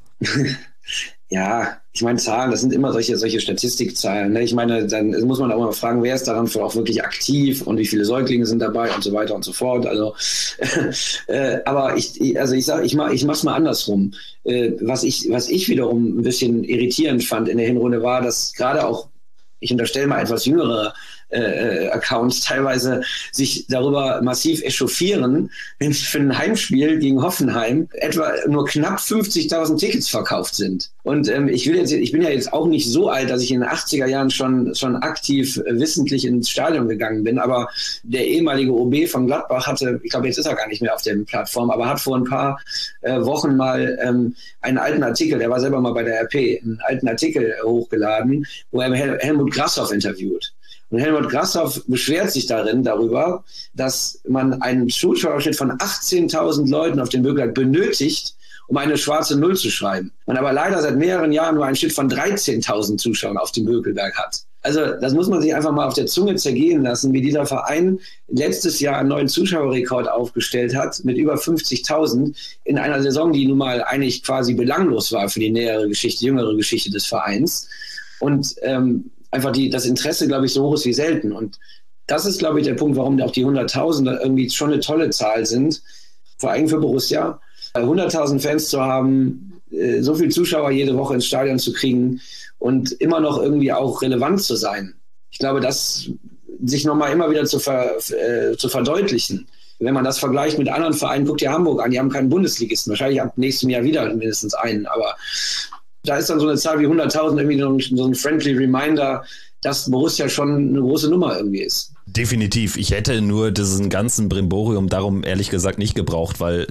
Ja, ich meine, Zahlen, das sind immer solche, solche Statistikzahlen. Ne? Ich meine, dann muss man auch mal fragen, wer ist daran für auch wirklich aktiv und wie viele Säuglinge sind dabei und so weiter und so fort. Also, äh, aber ich, also ich sage, ich mach, ich mach's mal andersrum. Äh, was ich, was ich wiederum ein bisschen irritierend fand in der Hinrunde war, dass gerade auch, ich unterstelle mal etwas jüngere äh, Accounts teilweise sich darüber massiv echauffieren, wenn für ein Heimspiel gegen Hoffenheim etwa nur knapp fünfzigtausend Tickets verkauft sind. Und ähm, ich will jetzt, ich bin ja jetzt auch nicht so alt, dass ich in den achtziger Jahren schon schon aktiv äh, wissentlich ins Stadion gegangen bin, aber der ehemalige O B von Gladbach hatte, ich glaube, jetzt ist er gar nicht mehr auf der Plattform, aber hat vor ein paar äh, Wochen mal ähm, einen alten Artikel, der war selber mal bei der R P, einen alten Artikel äh, hochgeladen, wo er Hel- Helmut Grasshoff interviewt. Und Helmut Grasshoff beschwert sich darin darüber, dass man einen Zuschauerschnitt von achtzehntausend Leuten auf dem Bürgerberg benötigt, um eine schwarze Null zu schreiben. Man aber leider seit mehreren Jahren nur einen Schnitt von dreizehntausend Zuschauern auf dem Bökelberg hat. Also das muss man sich einfach mal auf der Zunge zergehen lassen, wie dieser Verein letztes Jahr einen neuen Zuschauerrekord aufgestellt hat mit über fünfzigtausend in einer Saison, die nun mal eigentlich quasi belanglos war für die nähere Geschichte, jüngere Geschichte des Vereins. Und ähm, einfach die, das Interesse, glaube ich, so hoch ist wie selten. Und das ist, glaube ich, der Punkt, warum auch die hunderttausend irgendwie schon eine tolle Zahl sind, vor allem für Borussia. hunderttausend Fans zu haben, so viele Zuschauer jede Woche ins Stadion zu kriegen und immer noch irgendwie auch relevant zu sein. Ich glaube, das sich nochmal immer wieder zu, ver, äh, zu verdeutlichen. Wenn man das vergleicht mit anderen Vereinen, guckt ihr Hamburg an, die haben keinen Bundesligisten, wahrscheinlich ab nächstem Jahr wieder mindestens einen, aber Da ist dann so eine Zahl wie hunderttausend irgendwie so ein friendly Reminder, dass Borussia schon eine große Nummer irgendwie ist. Definitiv. Ich hätte nur diesen ganzen Brimborium darum ehrlich gesagt nicht gebraucht, weil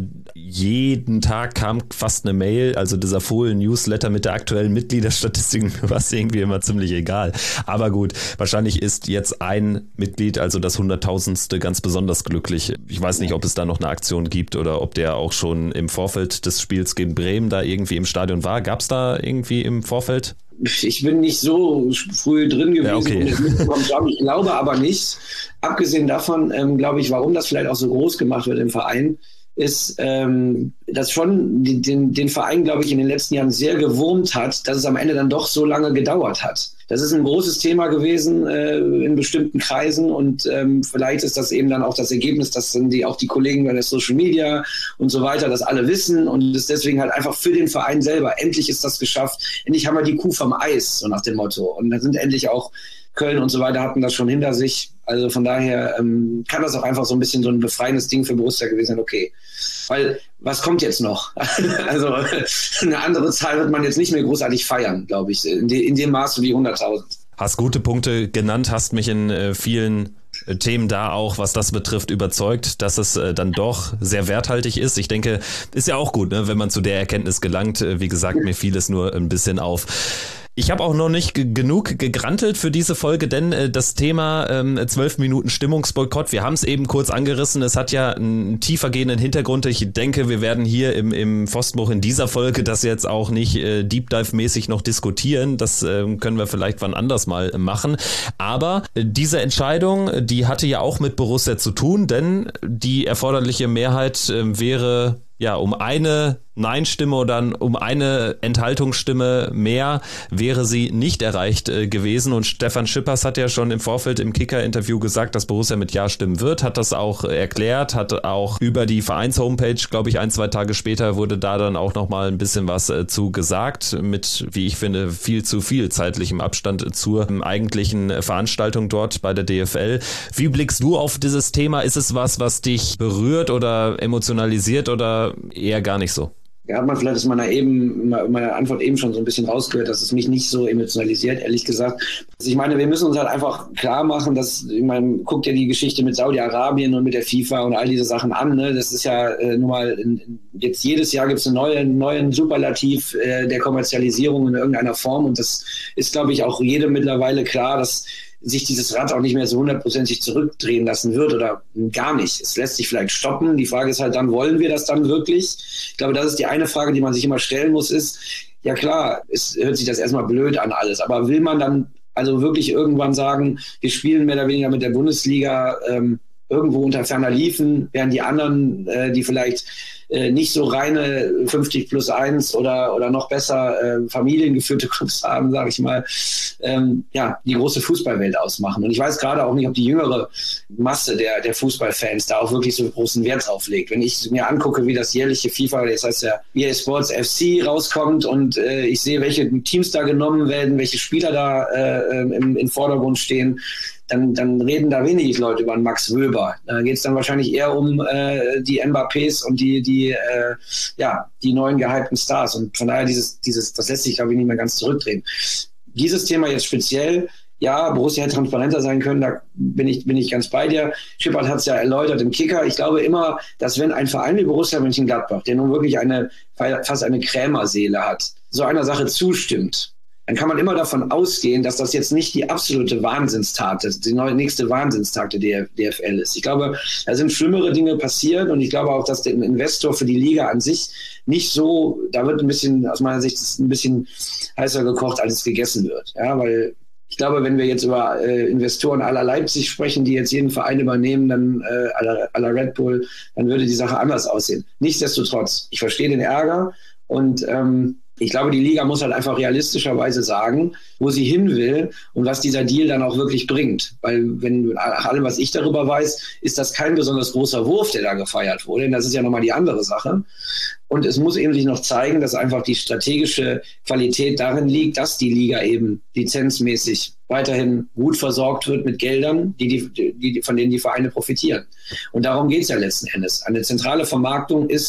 jeden Tag kam fast eine Mail, also dieser Fohlen-Newsletter mit der aktuellen Mitgliederstatistik, war es irgendwie immer ziemlich egal. Aber gut, wahrscheinlich ist jetzt ein Mitglied, also das hunderttausendste, ganz besonders glücklich. Ich weiß nicht, ob es da noch eine Aktion gibt oder ob der auch schon im Vorfeld des Spiels gegen Bremen da irgendwie im Stadion war. Gab es da irgendwie im Vorfeld? Ich bin nicht so früh drin gewesen, ja, okay. um ich glaube aber nicht. Abgesehen davon, ähm, glaube ich, warum das vielleicht auch so groß gemacht wird im Verein, ist, ähm, dass schon die, den, den Verein, glaube ich, in den letzten Jahren sehr gewurmt hat, dass es am Ende dann doch so lange gedauert hat. Das ist ein großes Thema gewesen äh, in bestimmten Kreisen und ähm, vielleicht ist das eben dann auch das Ergebnis, dass dann die, auch die Kollegen bei der Social Media und so weiter das alle wissen und es deswegen halt einfach für den Verein selber, endlich ist das geschafft, endlich haben wir die Kuh vom Eis, so nach dem Motto. Und dann sind endlich auch Köln und so weiter hatten das schon hinter sich. Also von daher ähm, kann das auch einfach so ein bisschen so ein befreiendes Ding für Borussia gewesen sein, okay. Weil, was kommt jetzt noch? Also eine andere Zahl wird man jetzt nicht mehr großartig feiern, glaube ich, in, de, in dem Maße wie hunderttausend. Hast gute Punkte genannt, hast mich in äh, vielen äh, Themen da auch, was das betrifft, überzeugt, dass es äh, dann doch sehr werthaltig ist. Ich denke, ist ja auch gut, ne, wenn man zu der Erkenntnis gelangt. Äh, wie gesagt, mir fiel es nur ein bisschen auf. Ich habe auch noch nicht g- genug gegrantelt für diese Folge, denn äh, das Thema ähm, zwölf Minuten Stimmungsboykott, wir haben es eben kurz angerissen, es hat ja einen tiefergehenden Hintergrund. Ich denke, wir werden hier im, im Pfostenbruch in dieser Folge das jetzt auch nicht äh, Deep Dive-mäßig noch diskutieren, das äh, können wir vielleicht wann anders mal machen, aber äh, diese Entscheidung, die hatte ja auch mit Borussia zu tun, denn die erforderliche Mehrheit äh, wäre ja um eine Nein-Stimme oder um eine Enthaltungsstimme mehr wäre sie nicht erreicht äh, gewesen. Und Stefan Schippers hat ja schon im Vorfeld im Kicker-Interview gesagt, dass Borussia mit Ja stimmen wird, hat das auch äh, erklärt, hat auch über die Vereins-Homepage, glaube ich, ein, zwei Tage später wurde da dann auch nochmal ein bisschen was äh, zu gesagt, mit, wie ich finde, viel zu viel zeitlichem Abstand zur ähm, eigentlichen Veranstaltung dort bei der D F L. Wie blickst du auf dieses Thema? Ist es was, was dich berührt oder emotionalisiert oder eher gar nicht so? Ja, hat man vielleicht aus meiner, eben, meiner Antwort eben schon so ein bisschen rausgehört, dass es mich nicht so emotionalisiert, ehrlich gesagt. Also ich meine, wir müssen uns halt einfach klar machen, dass, ich meine, guckt ja die Geschichte mit Saudi-Arabien und mit der FIFA und all diese Sachen an, ne? Das ist ja äh, nun mal, in, jetzt jedes Jahr gibt es einen neuen, neuen Superlativ äh, der Kommerzialisierung in irgendeiner Form und das ist, glaube ich, auch jedem mittlerweile klar, dass sich dieses Rad auch nicht mehr so hundertprozentig zurückdrehen lassen wird oder gar nicht. Es lässt sich vielleicht stoppen. Die Frage ist halt dann, wollen wir das dann wirklich? Ich glaube, das ist die eine Frage, die man sich immer stellen muss, ist, ja klar, es hört sich das erstmal blöd an alles, aber will man dann also wirklich irgendwann sagen, wir spielen mehr oder weniger mit der Bundesliga ähm, irgendwo unter ferner Liefen, während die anderen, äh, die vielleicht äh, nicht so reine fünfzig plus eins oder oder noch besser äh, familiengeführte Clubs haben, sage ich mal, ähm, ja, die große Fußballwelt ausmachen. Und ich weiß gerade auch nicht, ob die jüngere Masse der der Fußballfans da auch wirklich so großen Wert drauf legt. Wenn ich mir angucke, wie das jährliche FIFA, das heißt ja E A Sports F C rauskommt und äh, ich sehe, welche Teams da genommen werden, welche Spieler da äh, im, im Vordergrund stehen, Dann, dann reden da wenig Leute über einen Max Wöber. Da geht es dann wahrscheinlich eher um äh, die Mbappés und die, die, äh, ja, die neuen gehypten Stars. Und von daher, dieses, dieses, das lässt sich, glaube ich, nicht mehr ganz zurückdrehen. Dieses Thema jetzt speziell, ja, Borussia hätte transparenter sein können, da bin ich, bin ich ganz bei dir. Schippert hat es ja erläutert im Kicker. Ich glaube immer, dass wenn ein Verein wie Borussia Mönchengladbach, der nun wirklich eine, fast eine Krämerseele hat, so einer Sache zustimmt, dann kann man immer davon ausgehen, dass das jetzt nicht die absolute Wahnsinnstat ist, die neue, nächste Wahnsinnstat der D F L ist. Ich glaube, da sind schlimmere Dinge passiert und ich glaube auch, dass der Investor für die Liga an sich nicht so, da wird ein bisschen, aus meiner Sicht, ein bisschen heißer gekocht, als es gegessen wird. Ja, weil ich glaube, wenn wir jetzt über äh, Investoren à la Leipzig sprechen, die jetzt jeden Verein übernehmen, dann äh, à la, à la Red Bull, dann würde die Sache anders aussehen. Nichtsdestotrotz, ich verstehe den Ärger und ähm, ich glaube, die Liga muss halt einfach realistischerweise sagen, wo sie hin will und was dieser Deal dann auch wirklich bringt. Weil, wenn nach allem, was ich darüber weiß, ist das kein besonders großer Wurf, der da gefeiert wurde. Denn das ist ja nochmal die andere Sache. Und es muss eben sich noch zeigen, dass einfach die strategische Qualität darin liegt, dass die Liga eben lizenzmäßig weiterhin gut versorgt wird mit Geldern, die die, die, von denen die Vereine profitieren. Und darum geht es ja letzten Endes. Eine zentrale Vermarktung ist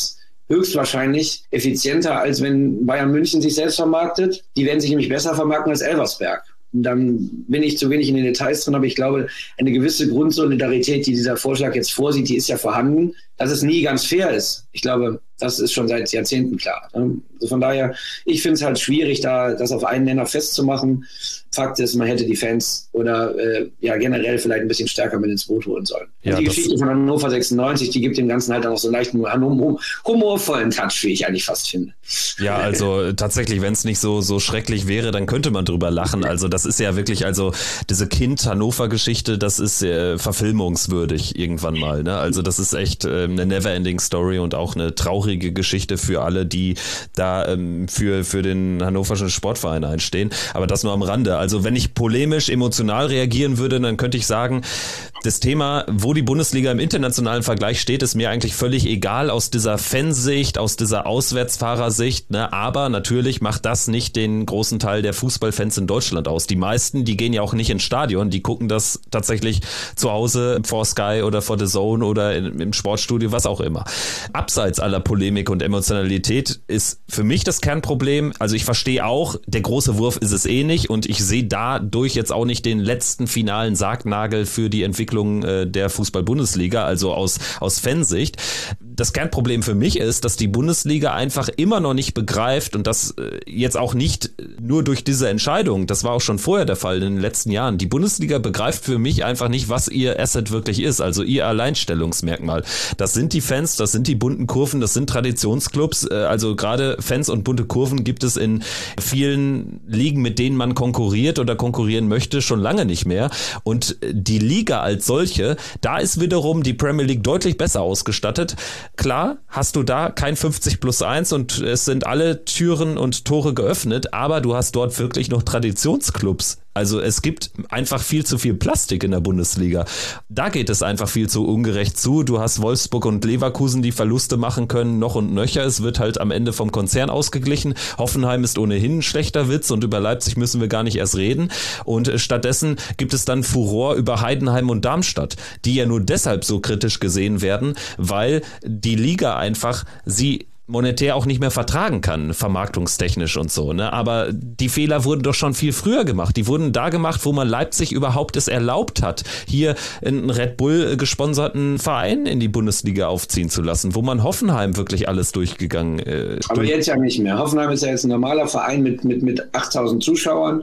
höchstwahrscheinlich effizienter, als wenn Bayern München sich selbst vermarktet. Die werden sich nämlich besser vermarkten als Elversberg. Und dann bin ich zu wenig in den Details drin, aber ich glaube, eine gewisse Grundsolidarität, die dieser Vorschlag jetzt vorsieht, die ist ja vorhanden. Dass es nie ganz fair ist, ich glaube, das ist schon seit Jahrzehnten klar. Also von daher, ich finde es halt schwierig, da das auf einen Nenner festzumachen. Fakt ist, man hätte die Fans oder äh, ja generell vielleicht ein bisschen stärker mit ins Boot holen sollen. Ja, die Geschichte von Hannover sechsundneunzig, die gibt dem Ganzen halt auch noch so leicht einen hum- humorvollen Touch, wie ich eigentlich fast finde. Ja, also tatsächlich, wenn es nicht so so schrecklich wäre, dann könnte man drüber lachen. Also das ist ja wirklich, also diese Kind-Hannover-Geschichte, das ist äh, verfilmungswürdig irgendwann mal. Ne? Also das ist echt äh, eine Never-Ending-Story und auch eine traurige Geschichte für alle, die da ähm, für, für den Hannoverschen Sportverein einstehen. Aber das nur am Rande. Also wenn ich polemisch, emotional reagieren würde, dann könnte ich sagen, das Thema, wo die Bundesliga im internationalen Vergleich steht, ist mir eigentlich völlig egal aus dieser Fansicht, aus dieser Auswärtsfahrersicht. Ne? Aber natürlich macht das nicht den großen Teil der Fußballfans in Deutschland aus. Die meisten, die gehen ja auch nicht ins Stadion, die gucken das tatsächlich zu Hause vor Sky oder vor The Zone oder in, im Sportstudio, was auch immer. Abseits aller Polemik und Emotionalität ist für mich das Kernproblem, also ich verstehe auch, der große Wurf ist es eh nicht und ich sehe dadurch jetzt auch nicht den letzten finalen Sargnagel für die Entwicklung der Fußball-Bundesliga, also aus, aus Fansicht. Das Kernproblem für mich ist, dass die Bundesliga einfach immer noch nicht begreift und das jetzt auch nicht nur durch diese Entscheidung, das war auch schon vorher der Fall in den letzten Jahren, die Bundesliga begreift für mich einfach nicht, was ihr Asset wirklich ist, also ihr Alleinstellungsmerkmal. Das sind die Fans, das sind die bunten Kurven, das sind Traditionsclubs, also gerade Fans und bunte Kurven gibt es in vielen Ligen, mit denen man konkurriert oder konkurrieren möchte, schon lange nicht mehr und die Liga als solche, da ist wiederum die Premier League deutlich besser ausgestattet. Klar, hast du da kein fünfzig plus eins und es sind alle Türen und Tore geöffnet, aber du hast dort wirklich noch Traditionsclubs. Also es gibt einfach viel zu viel Plastik in der Bundesliga. Da geht es einfach viel zu ungerecht zu. Du hast Wolfsburg und Leverkusen, die Verluste machen können, noch und nöcher. Es wird halt am Ende vom Konzern ausgeglichen. Hoffenheim ist ohnehin ein schlechter Witz und über Leipzig müssen wir gar nicht erst reden. Und stattdessen gibt es dann Furor über Heidenheim und Darmstadt, die ja nur deshalb so kritisch gesehen werden, weil die Liga einfach sie monetär auch nicht mehr vertragen kann, vermarktungstechnisch und so, ne? Aber die Fehler wurden doch schon viel früher gemacht. Die wurden da gemacht, wo man Leipzig überhaupt es erlaubt hat, hier einen Red Bull gesponserten Verein in die Bundesliga aufziehen zu lassen, wo man Hoffenheim wirklich alles durchgegangen äh, Aber durch- jetzt ja nicht mehr. Hoffenheim ist ja jetzt ein normaler Verein mit, mit, mit achttausend Zuschauern.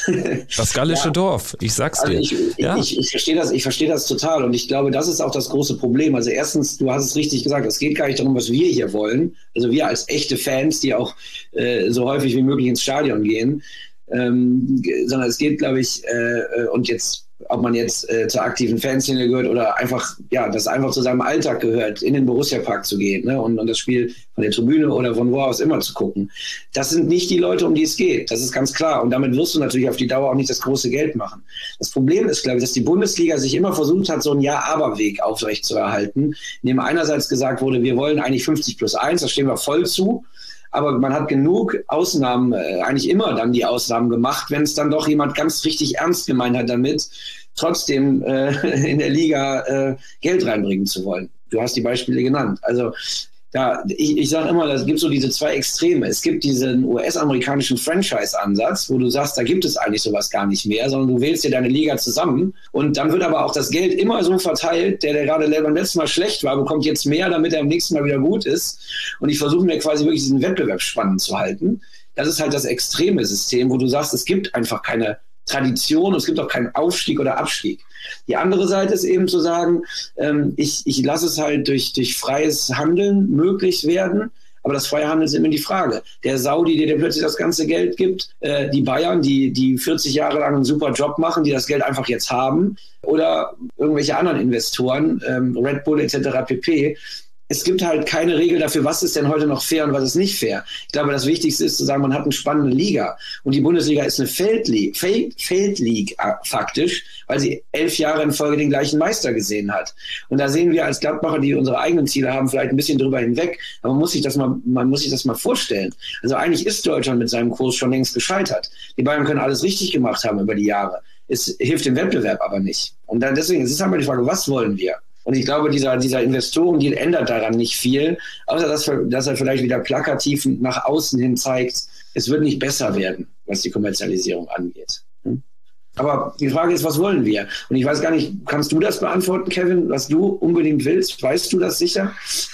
Das gallische ja. Dorf, ich sag's dir. Also ich, ja. ich, ich verstehe das, ich verstehe das total und ich glaube, das ist auch das große Problem. Also erstens, du hast es richtig gesagt, es geht gar nicht darum, was wir hier wollen. Also wir als echte Fans, die auch äh, so häufig wie möglich ins Stadion gehen, ähm, sondern es geht, glaube ich, äh, und jetzt, ob man jetzt äh, zur aktiven Fanszene gehört oder einfach, ja, das einfach zu seinem Alltag gehört, in den Borussia-Park zu gehen, ne, und, und das Spiel von der Tribüne oder von wo aus immer zu gucken. Das sind nicht die Leute, um die es geht. Das ist ganz klar. Und damit wirst du natürlich auf die Dauer auch nicht das große Geld machen. Das Problem ist, glaube ich, dass die Bundesliga sich immer versucht hat, so einen Ja-Aber-Weg aufrechtzuerhalten, in dem einerseits gesagt wurde, wir wollen eigentlich fünfzig plus eins, da stehen wir voll zu. Aber man hat genug Ausnahmen, äh, eigentlich immer dann die Ausnahmen gemacht, wenn es dann doch jemand ganz richtig ernst gemeint hat damit, trotzdem äh, in der Liga äh, Geld reinbringen zu wollen. Du hast die Beispiele genannt. Also ja, ich, ich sage immer, es gibt so diese zwei Extreme. Es gibt diesen U S-amerikanischen Franchise-Ansatz, wo du sagst, da gibt es eigentlich sowas gar nicht mehr, sondern du wählst dir deine Liga zusammen und dann wird aber auch das Geld immer so verteilt, der, der gerade beim letzten Mal schlecht war, bekommt jetzt mehr, damit er am nächsten Mal wieder gut ist. Und ich versuche mir quasi wirklich diesen Wettbewerb spannend zu halten. Das ist halt das extreme System, wo du sagst, es gibt einfach keine Tradition und es gibt auch keinen Aufstieg oder Abstieg. Die andere Seite ist eben zu sagen, ähm, ich, ich lasse es halt durch, durch freies Handeln möglich werden, aber das freie Handeln ist immer die Frage. Der Saudi, der dir plötzlich das ganze Geld gibt, äh, die Bayern, die, die vierzig Jahre lang einen super Job machen, die das Geld einfach jetzt haben, oder irgendwelche anderen Investoren, ähm, Red Bull et cetera pp., es gibt halt keine Regel dafür, was ist denn heute noch fair und was ist nicht fair. Ich glaube, das Wichtigste ist zu sagen, man hat eine spannende Liga. Und die Bundesliga ist eine Feldliga, Feldliga faktisch, weil sie elf Jahre in Folge den gleichen Meister gesehen hat. Und da sehen wir als Gladbacher, die unsere eigenen Ziele haben, vielleicht ein bisschen drüber hinweg. Aber man muss sich das mal, man muss sich das mal vorstellen. Also eigentlich ist Deutschland mit seinem Kurs schon längst gescheitert. Die Bayern können alles richtig gemacht haben über die Jahre. Es hilft dem Wettbewerb aber nicht. Und dann deswegen, es ist einmal die Frage, was wollen wir? Und ich glaube, dieser, dieser Investorendeal ändert daran nicht viel, außer dass, dass er vielleicht wieder plakativ nach außen hin zeigt, es wird nicht besser werden, was die Kommerzialisierung angeht. Aber die Frage ist, was wollen wir? Und ich weiß gar nicht, kannst du das beantworten, Kevin, was du unbedingt willst? Weißt du das sicher?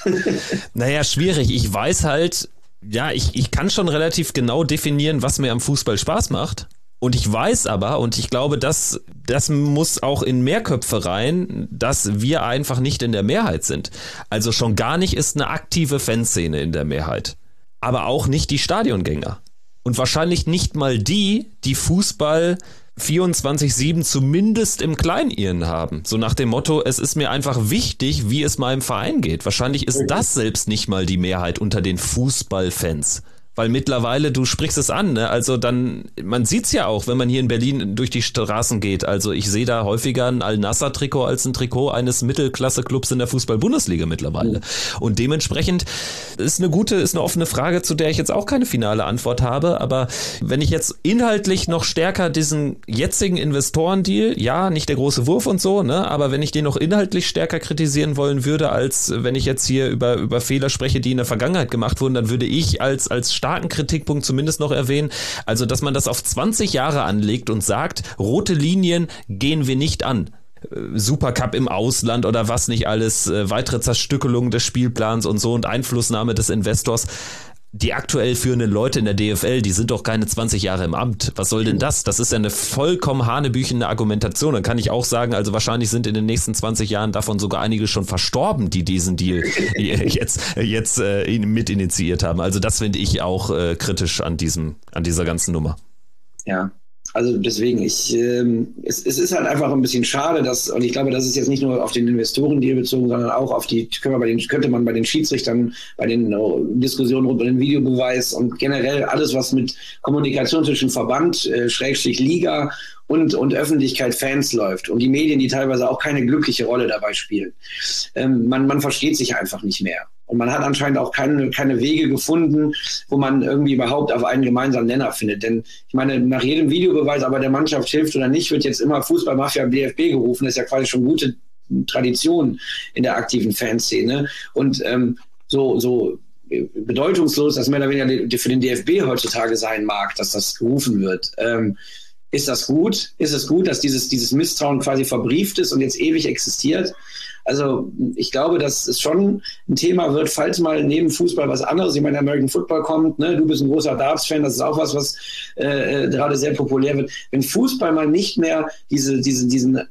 Naja, schwierig. Ich weiß halt, ja, ich, ich kann schon relativ genau definieren, was mir am Fußball Spaß macht. Und ich weiß aber, und ich glaube, das, das muss auch in mehr Köpfe rein, dass wir einfach nicht in der Mehrheit sind. Also schon gar nicht ist eine aktive Fanszene in der Mehrheit. Aber auch nicht die Stadiongänger. Und wahrscheinlich nicht mal die, die Fußball vierundzwanzig sieben zumindest im Klein-Ihren haben. So nach dem Motto, es ist mir einfach wichtig, wie es meinem Verein geht. Wahrscheinlich ist das selbst nicht mal die Mehrheit unter den Fußballfans. Weil mittlerweile, du sprichst es an, ne? Also dann, man sieht's ja auch, wenn man hier in Berlin durch die Straßen geht. Also ich sehe da häufiger ein Al-Nassr-Trikot als ein Trikot eines Mittelklasse-Clubs in der Fußball-Bundesliga mittlerweile. Mhm. Und dementsprechend ist eine gute, ist eine offene Frage, zu der ich jetzt auch keine finale Antwort habe. Aber wenn ich jetzt inhaltlich noch stärker diesen jetzigen Investorendeal, ja, nicht der große Wurf und so, ne? Aber wenn ich den noch inhaltlich stärker kritisieren wollen würde, als wenn ich jetzt hier über, über Fehler spreche, die in der Vergangenheit gemacht wurden, dann würde ich als, als starken Kritikpunkt zumindest noch erwähnen, also dass man das auf zwanzig Jahre anlegt und sagt, rote Linien gehen wir nicht an. Supercup im Ausland oder was nicht alles, weitere Zerstückelung des Spielplans und so und Einflussnahme des Investors. Die aktuell führenden Leute in der D F L, die sind doch keine zwanzig Jahre im Amt. Was soll denn das? Das ist ja eine vollkommen hanebüchene Argumentation. Dann kann ich auch sagen, also wahrscheinlich sind in den nächsten zwanzig Jahren davon sogar einige schon verstorben, die diesen Deal jetzt, jetzt äh, mit initiiert haben. Also das finde ich auch äh, kritisch an diesem, an dieser ganzen Nummer. Ja. Also deswegen, ich, ähm, es, es ist halt einfach ein bisschen schade, dass, und ich glaube, das ist jetzt nicht nur auf den Investorendeal bezogen, sondern auch auf die, können wir bei den, könnte man bei den Schiedsrichtern, bei den uh, Diskussionen rund um den Videobeweis und generell alles, was mit Kommunikation zwischen Verband, äh, Schrägstrich Liga und, und Öffentlichkeit, Fans läuft und die Medien, die teilweise auch keine glückliche Rolle dabei spielen. Ähm, man, man versteht sich einfach nicht mehr. Und man hat anscheinend auch keine, keine Wege gefunden, wo man irgendwie überhaupt auf einen gemeinsamen Nenner findet. Denn ich meine, nach jedem Videobeweis, aber der Mannschaft hilft oder nicht, wird jetzt immer Fußballmafia im D F B gerufen. Das ist ja quasi schon gute Tradition in der aktiven Fanszene. Und ähm, so, so bedeutungslos, dass mehr oder weniger für den D F B heutzutage sein mag, dass das gerufen wird. Ähm, ist das gut? Ist es gut, dass dieses, dieses Misstrauen quasi verbrieft ist und jetzt ewig existiert? Also ich glaube, dass es schon ein Thema wird, falls mal neben Fußball was anderes, ich meine, American Football kommt, ne? Du bist ein großer Darts-Fan, das ist auch was, was äh, gerade sehr populär wird. Wenn Fußball mal nicht mehr diese, diese, diesen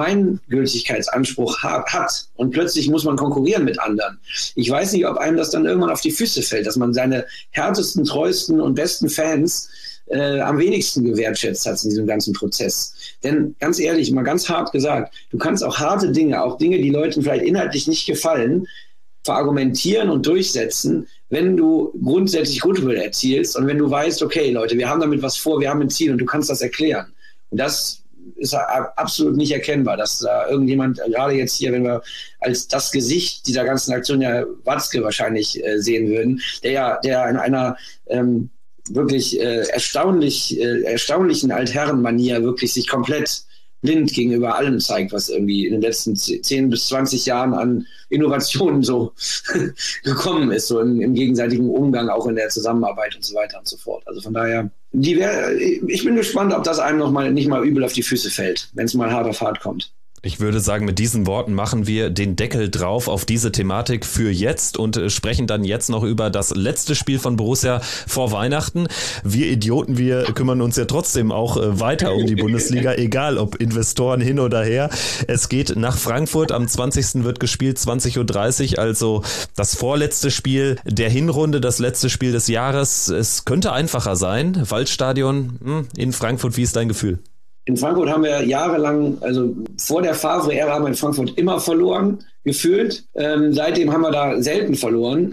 Allgemeingültigkeitsanspruch ha- hat und plötzlich muss man konkurrieren mit anderen, ich weiß nicht, ob einem das dann irgendwann auf die Füße fällt, dass man seine härtesten, treuesten und besten Fans Äh, am wenigsten gewertschätzt hat in diesem ganzen Prozess. Denn ganz ehrlich, mal ganz hart gesagt, du kannst auch harte Dinge, auch Dinge, die Leuten vielleicht inhaltlich nicht gefallen, verargumentieren und durchsetzen, wenn du grundsätzlich Goodwill erzielst und wenn du weißt, okay Leute, wir haben damit was vor, wir haben ein Ziel und du kannst das erklären. Und das ist absolut nicht erkennbar, dass da irgendjemand, gerade jetzt hier, wenn wir als das Gesicht dieser ganzen Aktion ja Watzke wahrscheinlich äh, sehen würden, der ja der in einer ähm, wirklich äh, erstaunlich, äh, erstaunlichen Altherrenmanier wirklich sich komplett blind gegenüber allem zeigt, was irgendwie in den letzten zehn bis zwanzig Jahren an Innovationen so gekommen ist, so im, im gegenseitigen Umgang, auch in der Zusammenarbeit und so weiter und so fort. Also von daher, die wär, ich bin gespannt, ob das einem noch mal nicht mal übel auf die Füße fällt, wenn es mal hart auf hart kommt. Ich würde sagen, mit diesen Worten machen wir den Deckel drauf auf diese Thematik für jetzt und sprechen dann jetzt noch über das letzte Spiel von Borussia vor Weihnachten. Wir Idioten, wir kümmern uns ja trotzdem auch weiter um die Bundesliga, egal ob Investoren hin oder her. Es geht nach Frankfurt, am zwanzigsten wird gespielt, zwanzig Uhr dreißig, also das vorletzte Spiel der Hinrunde, das letzte Spiel des Jahres. Es könnte einfacher sein. Waldstadion in Frankfurt, wie ist dein Gefühl? In Frankfurt haben wir jahrelang, also vor der Favre-Ära haben wir in Frankfurt immer verloren, gefühlt. Ähm, seitdem haben wir da selten verloren.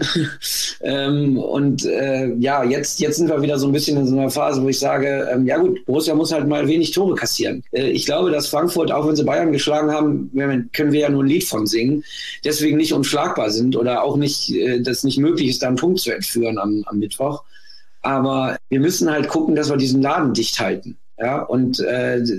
ähm, und äh, ja, jetzt, jetzt sind wir wieder so ein bisschen in so einer Phase, wo ich sage, ähm, ja gut, Borussia muss halt mal wenig Tore kassieren. Äh, ich glaube, dass Frankfurt, auch wenn sie Bayern geschlagen haben, können wir ja nur ein Lied von singen, deswegen nicht unschlagbar sind oder auch nicht, äh, dass nicht möglich ist, da einen Punkt zu entführen am, am Mittwoch. Aber wir müssen halt gucken, dass wir diesen Laden dicht halten. Ja, und äh,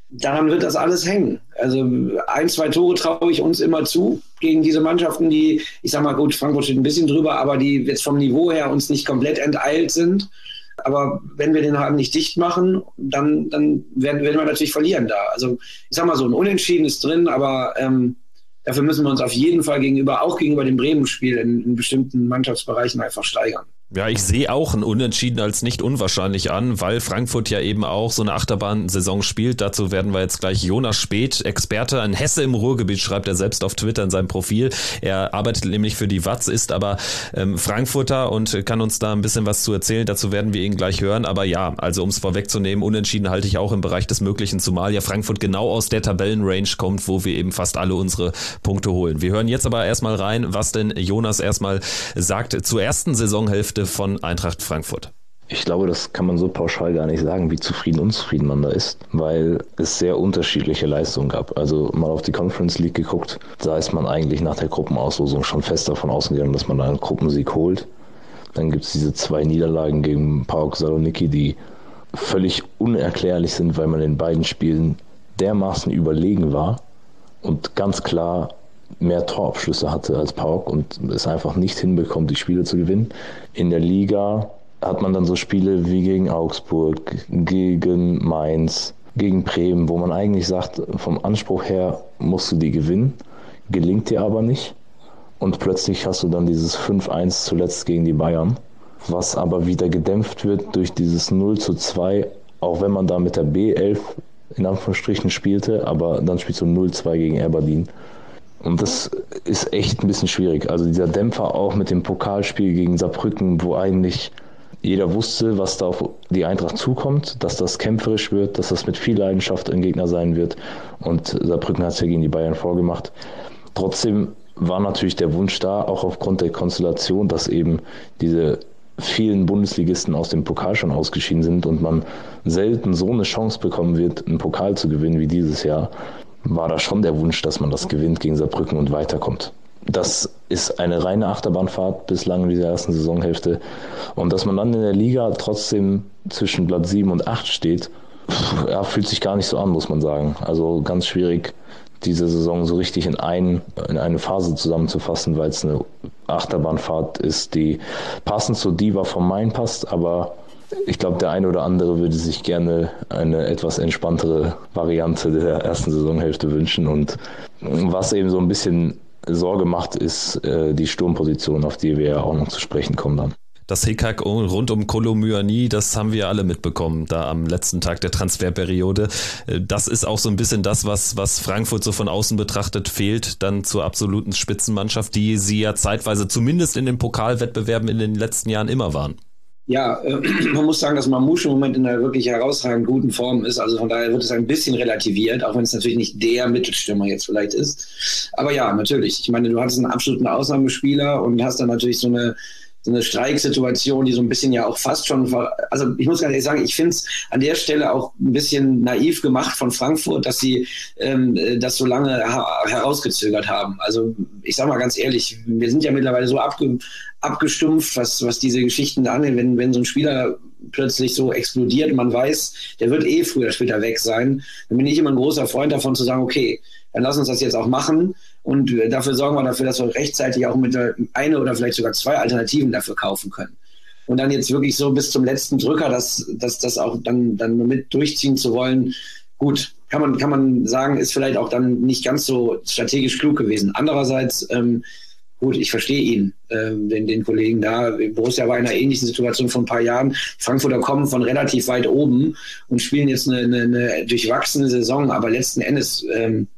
daran wird das alles hängen. Also ein, zwei Tore traue ich uns immer zu gegen diese Mannschaften, die, ich sag mal gut, Frankfurt steht ein bisschen drüber, aber die jetzt vom Niveau her uns nicht komplett enteilt sind. Aber wenn wir den Haken nicht dicht machen, dann, dann werden, werden wir natürlich verlieren da. Also ich sag mal so, ein Unentschieden ist drin, aber ähm, dafür müssen wir uns auf jeden Fall gegenüber, auch gegenüber dem Bremen-Spiel in, in bestimmten Mannschaftsbereichen einfach steigern. Ja, ich sehe auch ein Unentschieden als nicht unwahrscheinlich an, weil Frankfurt ja eben auch so eine Achterbahnsaison spielt. Dazu werden wir jetzt gleich Jonas Späth, Experte, ein Hesse im Ruhrgebiet, schreibt er selbst auf Twitter in seinem Profil. Er arbeitet nämlich für die Watz, ist aber ähm, Frankfurter und kann uns da ein bisschen was zu erzählen. Dazu werden wir ihn gleich hören. Aber ja, also um es vorwegzunehmen, Unentschieden halte ich auch im Bereich des Möglichen, zumal ja Frankfurt genau aus der Tabellenrange kommt, wo wir eben fast alle unsere Punkte holen. Wir hören jetzt aber erstmal rein, was denn Jonas erstmal sagt zur ersten Saisonhälfte von Eintracht Frankfurt. Ich glaube, das kann man so pauschal gar nicht sagen, wie zufrieden, unzufrieden man da ist, weil es sehr unterschiedliche Leistungen gab. Also mal auf die Conference League geguckt, da ist man eigentlich nach der Gruppenauslosung schon fest davon ausgegangen, dass man da einen Gruppensieg holt. Dann gibt es diese zwei Niederlagen gegen PAOK Saloniki, die völlig unerklärlich sind, weil man in beiden Spielen dermaßen überlegen war und ganz klar mehr Torabschlüsse hatte als PAOK und es einfach nicht hinbekommt, die Spiele zu gewinnen. In der Liga hat man dann so Spiele wie gegen Augsburg, gegen Mainz, gegen Bremen, wo man eigentlich sagt, vom Anspruch her musst du die gewinnen, gelingt dir aber nicht. Und plötzlich hast du dann dieses fünf eins zuletzt gegen die Bayern, was aber wieder gedämpft wird durch dieses null zu zwei, auch wenn man da mit der B elf in Anführungsstrichen spielte, aber dann spielst du null zwei gegen Aberdeen. Und das ist echt ein bisschen schwierig. Also dieser Dämpfer auch mit dem Pokalspiel gegen Saarbrücken, wo eigentlich jeder wusste, was da auf die Eintracht zukommt, dass das kämpferisch wird, dass das mit viel Leidenschaft ein Gegner sein wird. Und Saarbrücken hat es ja gegen die Bayern vorgemacht. Trotzdem war natürlich der Wunsch da, auch aufgrund der Konstellation, dass eben diese vielen Bundesligisten aus dem Pokal schon ausgeschieden sind und man selten so eine Chance bekommen wird, einen Pokal zu gewinnen wie dieses Jahr, war da schon der Wunsch, dass man das gewinnt gegen Saarbrücken und weiterkommt. Das ist eine reine Achterbahnfahrt bislang in dieser ersten Saisonhälfte. Und dass man dann in der Liga trotzdem zwischen Platz sieben und acht steht, ja, fühlt sich gar nicht so an, muss man sagen. Also ganz schwierig, diese Saison so richtig in, ein, in eine Phase zusammenzufassen, weil es eine Achterbahnfahrt ist, die passend zur Diva vom Main passt, aber ich glaube, der eine oder andere würde sich gerne eine etwas entspanntere Variante der ersten Saisonhälfte wünschen. Und was eben so ein bisschen Sorge macht, ist äh, die Sturmposition, auf die wir ja auch noch zu sprechen kommen dann. Das Hickhack rund um Kolo Muani, das haben wir alle mitbekommen, da am letzten Tag der Transferperiode. Das ist auch so ein bisschen das, was, was Frankfurt so von außen betrachtet fehlt, dann zur absoluten Spitzenmannschaft, die sie ja zeitweise zumindest in den Pokalwettbewerben in den letzten Jahren immer waren. Ja, äh, man muss sagen, dass Mamouche im Moment in einer wirklich herausragend guten Form ist. Also von daher wird es ein bisschen relativiert, auch wenn es natürlich nicht der Mittelstürmer jetzt vielleicht ist. Aber ja, natürlich. Ich meine, du hattest einen absoluten Ausnahmespieler und hast dann natürlich so eine so eine Streiksituation, die so ein bisschen ja auch fast schon, also ich muss ganz ehrlich sagen, ich finde es an der Stelle auch ein bisschen naiv gemacht von Frankfurt, dass sie ähm, das so lange ha- herausgezögert haben. Also ich sage mal ganz ehrlich, wir sind ja mittlerweile so abge- abgestumpft, was, was diese Geschichten da angeht, wenn, wenn so ein Spieler plötzlich so explodiert, man weiß, der wird eh früher oder später weg sein, dann bin ich immer ein großer Freund davon zu sagen, okay, dann lass uns das jetzt auch machen und dafür sorgen wir dafür, dass wir rechtzeitig auch mit eine oder vielleicht sogar zwei Alternativen dafür kaufen können. Und dann jetzt wirklich so bis zum letzten Drücker, das, das, das auch dann, dann mit durchziehen zu wollen, gut, kann man, kann man sagen, ist vielleicht auch dann nicht ganz so strategisch klug gewesen. Andererseits, ähm, gut, ich verstehe ihn, äh, den, den Kollegen da. Borussia war in einer ähnlichen Situation vor ein paar Jahren. Frankfurter kommen von relativ weit oben und spielen jetzt eine, eine, eine durchwachsene Saison, aber letzten Endes, ähm,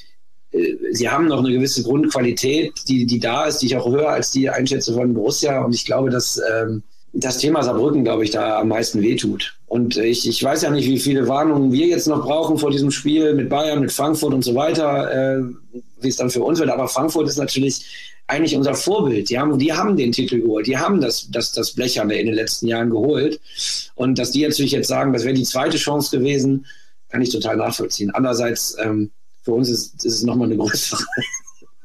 äh, sie haben noch eine gewisse Grundqualität, die, die da ist, die ich auch höher als die einschätze von Borussia. Und ich glaube, dass ähm, das Thema Saarbrücken, glaube ich, da am meisten wehtut. Und ich, ich weiß ja nicht, wie viele Warnungen wir jetzt noch brauchen vor diesem Spiel mit Bayern, mit Frankfurt und so weiter, äh, wie es dann für uns wird. Aber Frankfurt ist natürlich eigentlich unser Vorbild. Die haben, die haben den Titel geholt. Die haben das, das, das Blecherne in den letzten Jahren geholt. Und dass die natürlich jetzt sagen, das wäre die zweite Chance gewesen, kann ich total nachvollziehen. Andererseits, ähm, für uns ist, ist es nochmal eine größere,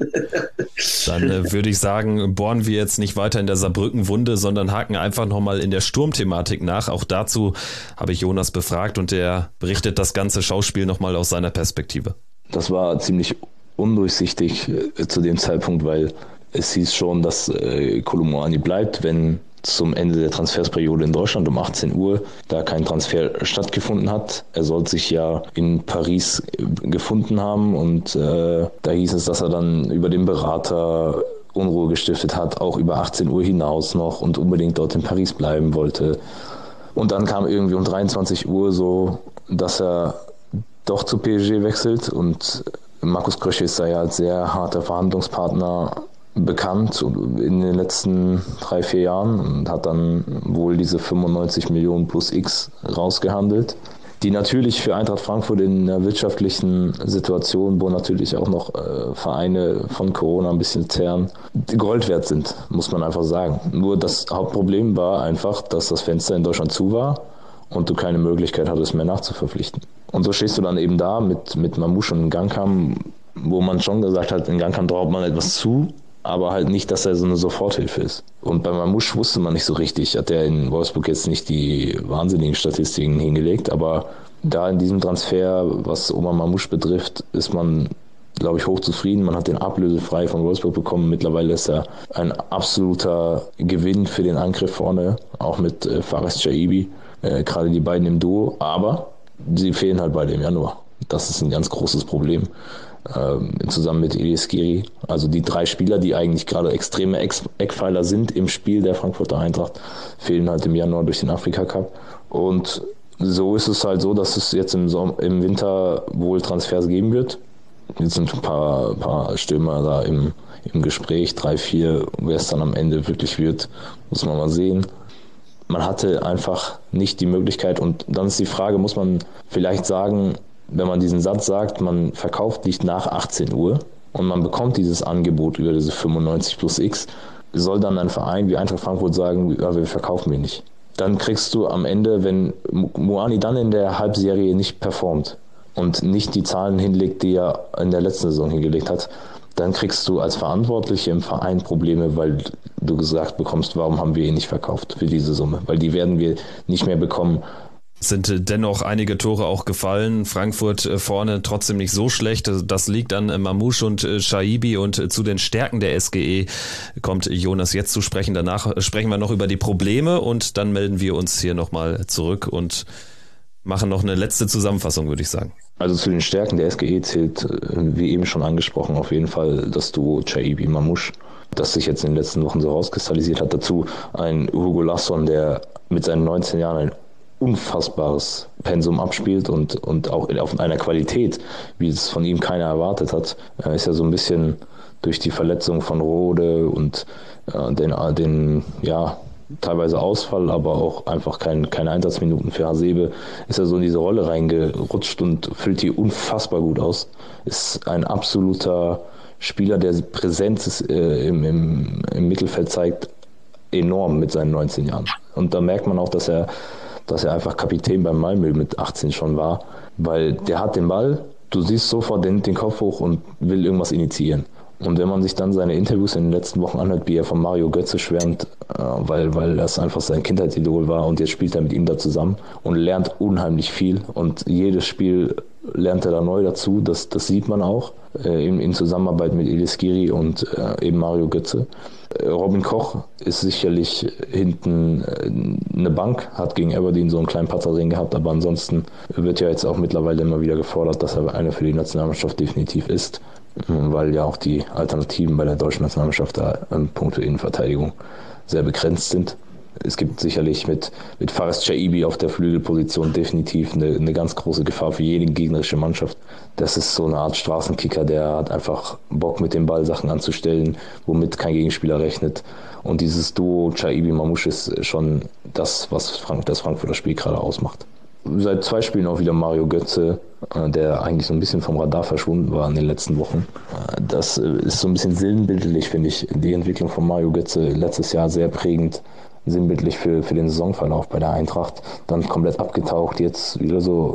Dann äh, würde ich sagen, bohren wir jetzt nicht weiter in der Saarbrücken-Wunde, sondern haken einfach nochmal in der Sturmthematik nach. Auch dazu habe ich Jonas befragt und der berichtet das ganze Schauspiel nochmal aus seiner Perspektive. Das war ziemlich undurchsichtig äh, zu dem Zeitpunkt, weil es hieß schon, dass äh, Kolo Muani bleibt, wenn zum Ende der Transfersperiode in Deutschland um achtzehn Uhr da kein Transfer stattgefunden hat. Er soll sich ja in Paris gefunden haben und äh, da hieß es, dass er dann über den Berater Unruhe gestiftet hat, auch über achtzehn Uhr hinaus noch und unbedingt dort in Paris bleiben wollte. Und dann kam irgendwie um dreiundzwanzig Uhr so, dass er doch zu P S G wechselt und Markus Krösche ist da ja als sehr harter Verhandlungspartner bekannt in den letzten drei, vier Jahren und hat dann wohl diese fünfundneunzig Millionen plus X rausgehandelt, die natürlich für Eintracht Frankfurt in der wirtschaftlichen Situation, wo natürlich auch noch äh, Vereine von Corona ein bisschen zehren, Gold wert sind, muss man einfach sagen. Nur das Hauptproblem war einfach, dass das Fenster in Deutschland zu war und du keine Möglichkeit hattest, mehr nachzuverpflichten. Und so stehst du dann eben da mit, mit Mamouche und Ngannou, wo man schon gesagt hat, in Ngannou traut man etwas zu, aber halt nicht, dass er so eine Soforthilfe ist. Und bei Mamouche wusste man nicht so richtig, hat er in Wolfsburg jetzt nicht die wahnsinnigen Statistiken hingelegt, aber da in diesem Transfer, was Omar Mamouche betrifft, ist man, glaube ich, hochzufrieden. Man hat den ablösefrei von Wolfsburg bekommen. Mittlerweile ist er ein absoluter Gewinn für den Angriff vorne, auch mit äh, Fares Chaibi, äh, gerade die beiden im Duo, aber sie fehlen halt beide im Januar. Das ist ein ganz großes Problem. Ähm, zusammen mit Elias Giri, also die drei Spieler, die eigentlich gerade extreme Ex- Eckpfeiler sind im Spiel der Frankfurter Eintracht, fehlen halt im Januar durch den Afrika Cup. Und so ist es halt so, dass es jetzt im, Som- im Winter wohl Transfers geben wird. Jetzt sind ein paar, paar Stürmer da im, im Gespräch, drei, vier, wer es dann am Ende wirklich wird, muss man mal sehen. Man hatte einfach nicht die Möglichkeit und dann ist die Frage, muss man vielleicht sagen, wenn man diesen Satz sagt, man verkauft nicht nach achtzehn Uhr und man bekommt dieses Angebot über diese fünfundneunzig plus X, soll dann ein Verein wie Eintracht Frankfurt sagen, ja, wir verkaufen wir nicht. Dann kriegst du am Ende, wenn Muani dann in der Halbserie nicht performt und nicht die Zahlen hinlegt, die er in der letzten Saison hingelegt hat, dann kriegst du als Verantwortliche im Verein Probleme, weil du gesagt bekommst, warum haben wir ihn nicht verkauft für diese Summe? Weil die werden wir nicht mehr bekommen. Sind dennoch einige Tore auch gefallen. Frankfurt vorne trotzdem nicht so schlecht. Das liegt an Mamouche und Chaibi und zu den Stärken der S G E kommt Jonas jetzt zu sprechen. Danach sprechen wir noch über die Probleme und dann melden wir uns hier nochmal zurück und machen noch eine letzte Zusammenfassung, würde ich sagen. Also zu den Stärken der S G E zählt, wie eben schon angesprochen, auf jeden Fall das Duo Chaibi-Mamouche, das sich jetzt in den letzten Wochen so rauskristallisiert hat. Dazu ein Hugo Larsson, der mit seinen neunzehn Jahren ein unfassbares Pensum abspielt und, und auch auf einer Qualität, wie es von ihm keiner erwartet hat. Er ist ja so ein bisschen durch die Verletzung von Rode und äh, den, den ja, teilweise Ausfall, aber auch einfach kein, keine Einsatzminuten für Hasebe, ist er so in diese Rolle reingerutscht und füllt die unfassbar gut aus. Ist ein absoluter Spieler, der Präsenz ist, äh, im, im, im Mittelfeld zeigt, enorm mit seinen neunzehn Jahren. Und da merkt man auch, dass er dass er einfach Kapitän beim Malmö mit achtzehn schon war, weil der hat den Ball, du siehst sofort den, den Kopf hoch und will irgendwas initiieren. Und wenn man sich dann seine Interviews in den letzten Wochen anhört, wie er von Mario Götze schwärmt, äh, weil, weil das einfach sein Kindheitsidol war und jetzt spielt er mit ihm da zusammen und lernt unheimlich viel und jedes Spiel lernt er da neu dazu, das, das sieht man auch äh, in, in Zusammenarbeit mit Elias Giri und äh, eben Mario Götze. Robin Koch ist sicherlich hinten eine Bank, hat gegen Aberdeen so einen kleinen Patzer drin gehabt, aber ansonsten wird ja jetzt auch mittlerweile immer wieder gefordert, dass er einer für die Nationalmannschaft definitiv ist, weil ja auch die Alternativen bei der deutschen Nationalmannschaft da in puncto Innenverteidigung sehr begrenzt sind. Es gibt sicherlich mit, mit Fares Chaibi auf der Flügelposition definitiv eine, eine ganz große Gefahr für jede gegnerische Mannschaft. Das ist so eine Art Straßenkicker, der hat einfach Bock, mit dem Ball Sachen anzustellen, womit kein Gegenspieler rechnet. Und dieses Duo Chaibi-Mamouche ist schon das, was Frank, das Frankfurter Spiel gerade ausmacht. Seit zwei Spielen auch wieder Mario Götze, der eigentlich so ein bisschen vom Radar verschwunden war in den letzten Wochen. Das ist so ein bisschen sinnbildlich, finde ich, die Entwicklung von Mario Götze letztes Jahr sehr prägend, sinnbildlich für, für den Saisonverlauf bei der Eintracht. Dann komplett abgetaucht, jetzt wieder so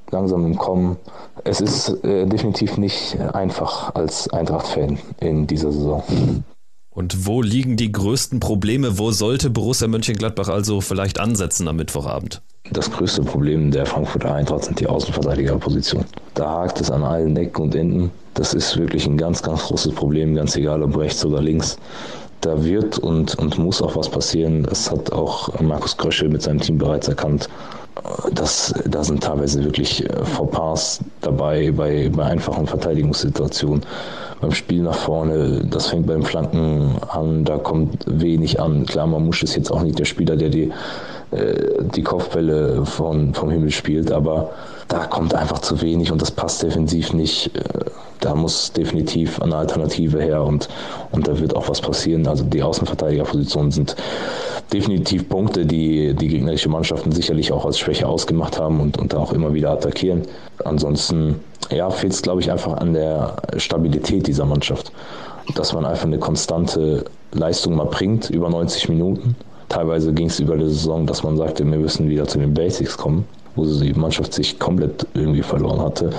langsam im Kommen. Es ist äh, definitiv nicht einfach als Eintracht-Fan in dieser Saison. Und wo liegen die größten Probleme? Wo sollte Borussia Mönchengladbach also vielleicht ansetzen am Mittwochabend? Das größte Problem der Frankfurter Eintracht sind die Außenverteidigerpositionen. Da hakt es an allen Ecken und Enden. Das ist wirklich ein ganz, ganz großes Problem, ganz egal ob rechts oder links. Da wird und, und muss auch was passieren. Das hat auch Markus Krösche mit seinem Team bereits erkannt. Das, da sind teilweise wirklich Fauxpas dabei bei, bei einfachen Verteidigungssituationen. Beim Spiel nach vorne, das fängt beim Flanken an, da kommt wenig an. Klar, Mamouche ist jetzt auch nicht der Spieler, der die, äh, die Kopfbälle von, vom Himmel spielt, aber da kommt einfach zu wenig und das passt defensiv nicht. Da muss definitiv eine Alternative her und, und da wird auch was passieren. Also die Außenverteidigerpositionen sind definitiv Punkte, die die gegnerische Mannschaften sicherlich auch als Schwäche ausgemacht haben und, und auch immer wieder attackieren. Ansonsten ja, fehlt es, glaube ich, einfach an der Stabilität dieser Mannschaft. Dass man einfach eine konstante Leistung mal bringt, über neunzig Minuten. Teilweise ging es über die Saison, dass man sagte, wir müssen wieder zu den Basics kommen, wo die Mannschaft sich komplett irgendwie verloren hatte.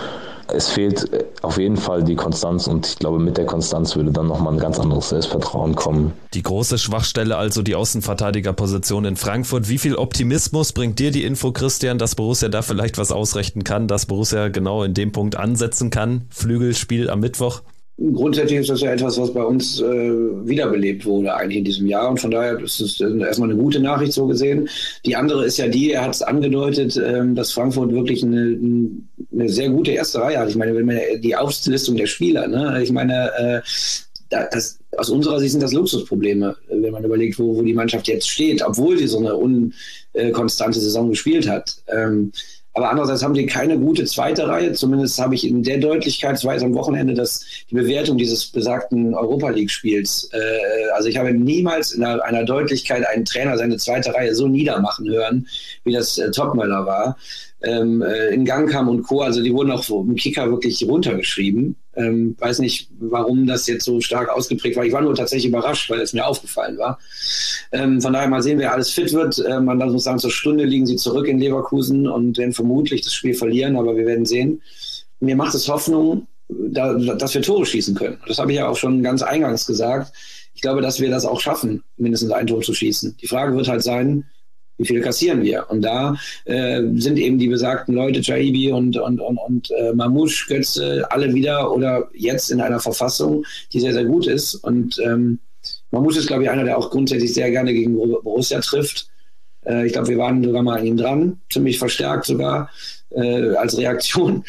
Es fehlt auf jeden Fall die Konstanz und ich glaube, mit der Konstanz würde dann nochmal ein ganz anderes Selbstvertrauen kommen. Die große Schwachstelle, also die Außenverteidigerposition in Frankfurt. Wie viel Optimismus bringt dir die Info, Christian, dass Borussia da vielleicht was ausrichten kann, dass Borussia genau in dem Punkt ansetzen kann? Flügelspiel am Mittwoch? Grundsätzlich ist das ja etwas, was bei uns äh, wiederbelebt wurde eigentlich in diesem Jahr und von daher ist es erstmal eine gute Nachricht so gesehen. Die andere ist ja die, er hat es angedeutet, äh, dass Frankfurt wirklich eine, eine sehr gute erste Reihe hat. Ich meine, wenn man die Auflistung der Spieler, ne, ich meine, äh, das, aus unserer Sicht sind das Luxusprobleme, wenn man überlegt, wo, wo die Mannschaft jetzt steht, obwohl sie so eine unkonstante Saison gespielt hat. Ähm, Aber andererseits haben sie keine gute zweite Reihe. Zumindest habe ich in der Deutlichkeit, es war jetzt am Wochenende, dass die Bewertung dieses besagten Europa-League-Spiels, äh, also ich habe niemals in einer, einer Deutlichkeit einen Trainer seine zweite Reihe so niedermachen hören, wie das äh, Topmöller war. Ähm, äh, in Gang kam und Co., also die wurden auch so im Kicker wirklich runtergeschrieben. Ähm, weiß nicht, warum das jetzt so stark ausgeprägt war. Ich war nur tatsächlich überrascht, weil es mir aufgefallen war. Ähm, von daher mal sehen, wer alles fit wird. Ähm, man muss sagen, zur Stunde liegen sie zurück in Leverkusen und werden vermutlich das Spiel verlieren, aber wir werden sehen. Mir macht es Hoffnung, da, dass wir Tore schießen können. Das habe ich ja auch schon ganz eingangs gesagt. Ich glaube, dass wir das auch schaffen, mindestens ein Tor zu schießen. Die Frage wird halt sein, wie viele kassieren wir? Und da äh, sind eben die besagten Leute, Chaibi und, und, und, und äh, Mamouche, Götze, alle wieder oder jetzt in einer Verfassung, die sehr, sehr gut ist. Und ähm, Mamouche ist, glaube ich, einer, der auch grundsätzlich sehr gerne gegen Borussia trifft. Äh, ich glaube, wir waren sogar mal an ihm dran, ziemlich verstärkt sogar äh, als Reaktion.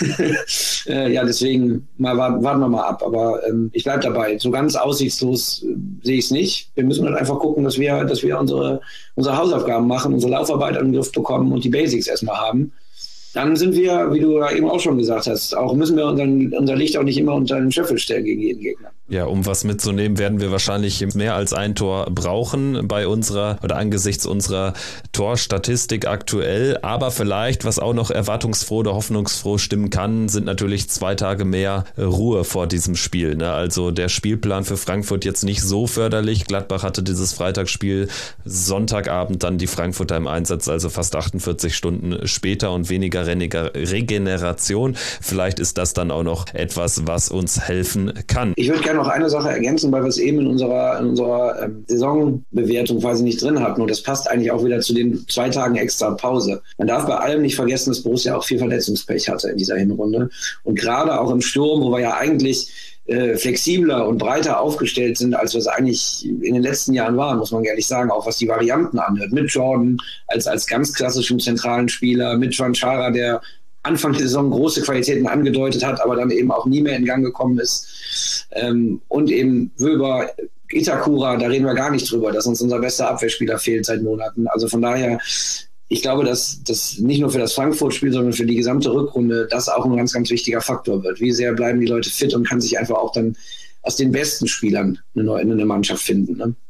äh, ja, deswegen mal warten, warten wir mal ab. Aber ähm, ich bleibe dabei. So ganz aussichtslos äh, sehe ich es nicht. Wir müssen halt einfach gucken, dass wir, dass wir unsere, unsere Hausaufgaben machen, unsere Laufarbeit in den Griff bekommen und die Basics erstmal haben. Dann sind wir, wie du ja eben auch schon gesagt hast, auch müssen wir unseren, unser Licht auch nicht immer unter den Scheffel stellen gegen jeden Gegner. Ja, um was mitzunehmen, werden wir wahrscheinlich mehr als ein Tor brauchen bei unserer oder angesichts unserer Torstatistik aktuell. Aber vielleicht, was auch noch erwartungsfroh oder hoffnungsfroh stimmen kann, sind natürlich zwei Tage mehr Ruhe vor diesem Spiel. Ne? Also der Spielplan für Frankfurt jetzt nicht so förderlich. Gladbach hatte dieses Freitagsspiel, Sonntagabend dann die Frankfurter im Einsatz, also fast achtundvierzig Stunden später und weniger Regeneration. Vielleicht ist das dann auch noch etwas, was uns helfen kann. Ich würde gerne noch eine Sache ergänzen, weil wir es eben in unserer, in unserer ähm, Saisonbewertung quasi nicht drin hatten. Und das passt eigentlich auch wieder zu den zwei Tagen extra Pause. Man darf bei allem nicht vergessen, dass Borussia auch viel Verletzungspech hatte in dieser Hinrunde. Und gerade auch im Sturm, wo wir ja eigentlich äh, flexibler und breiter aufgestellt sind, als wir es eigentlich in den letzten Jahren waren, muss man ehrlich sagen, auch was die Varianten anhört. Mit Jordan als, als ganz klassischen zentralen Spieler, mit Juan Chara, der Anfang der Saison große Qualitäten angedeutet hat, aber dann eben auch nie mehr in Gang gekommen ist. Ähm, und eben Wöber, Itakura, da reden wir gar nicht drüber, dass uns unser bester Abwehrspieler fehlt seit Monaten. Also von daher, ich glaube, dass das nicht nur für das Frankfurt-Spiel, sondern für die gesamte Rückrunde das auch ein ganz, ganz wichtiger Faktor wird. Wie sehr bleiben die Leute fit und kann sich einfach auch dann aus den besten Spielern eine, neue, eine Mannschaft finden. Ne?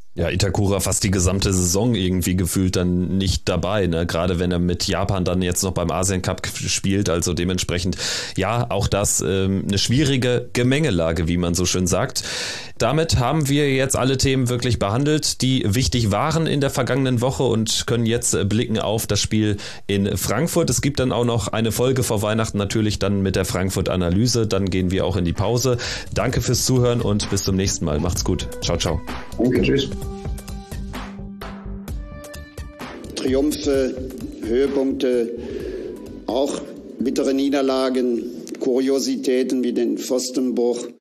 Ja, Itakura fast die gesamte Saison irgendwie gefühlt dann nicht dabei, ne? Gerade wenn er mit Japan dann jetzt noch beim Asien Cup spielt, also dementsprechend, ja, auch das ähm, eine schwierige Gemengelage, wie man so schön sagt. Damit haben wir jetzt alle Themen wirklich behandelt, die wichtig waren in der vergangenen Woche und können jetzt blicken auf das Spiel in Frankfurt. Es gibt dann auch noch eine Folge vor Weihnachten, natürlich dann mit der Frankfurt-Analyse. Dann gehen wir auch in die Pause. Danke fürs Zuhören und bis zum nächsten Mal. Macht's gut. Ciao, ciao. Danke, tschüss. Triumphe, Höhepunkte, auch bittere Niederlagen, Kuriositäten wie den Pfostenbruch.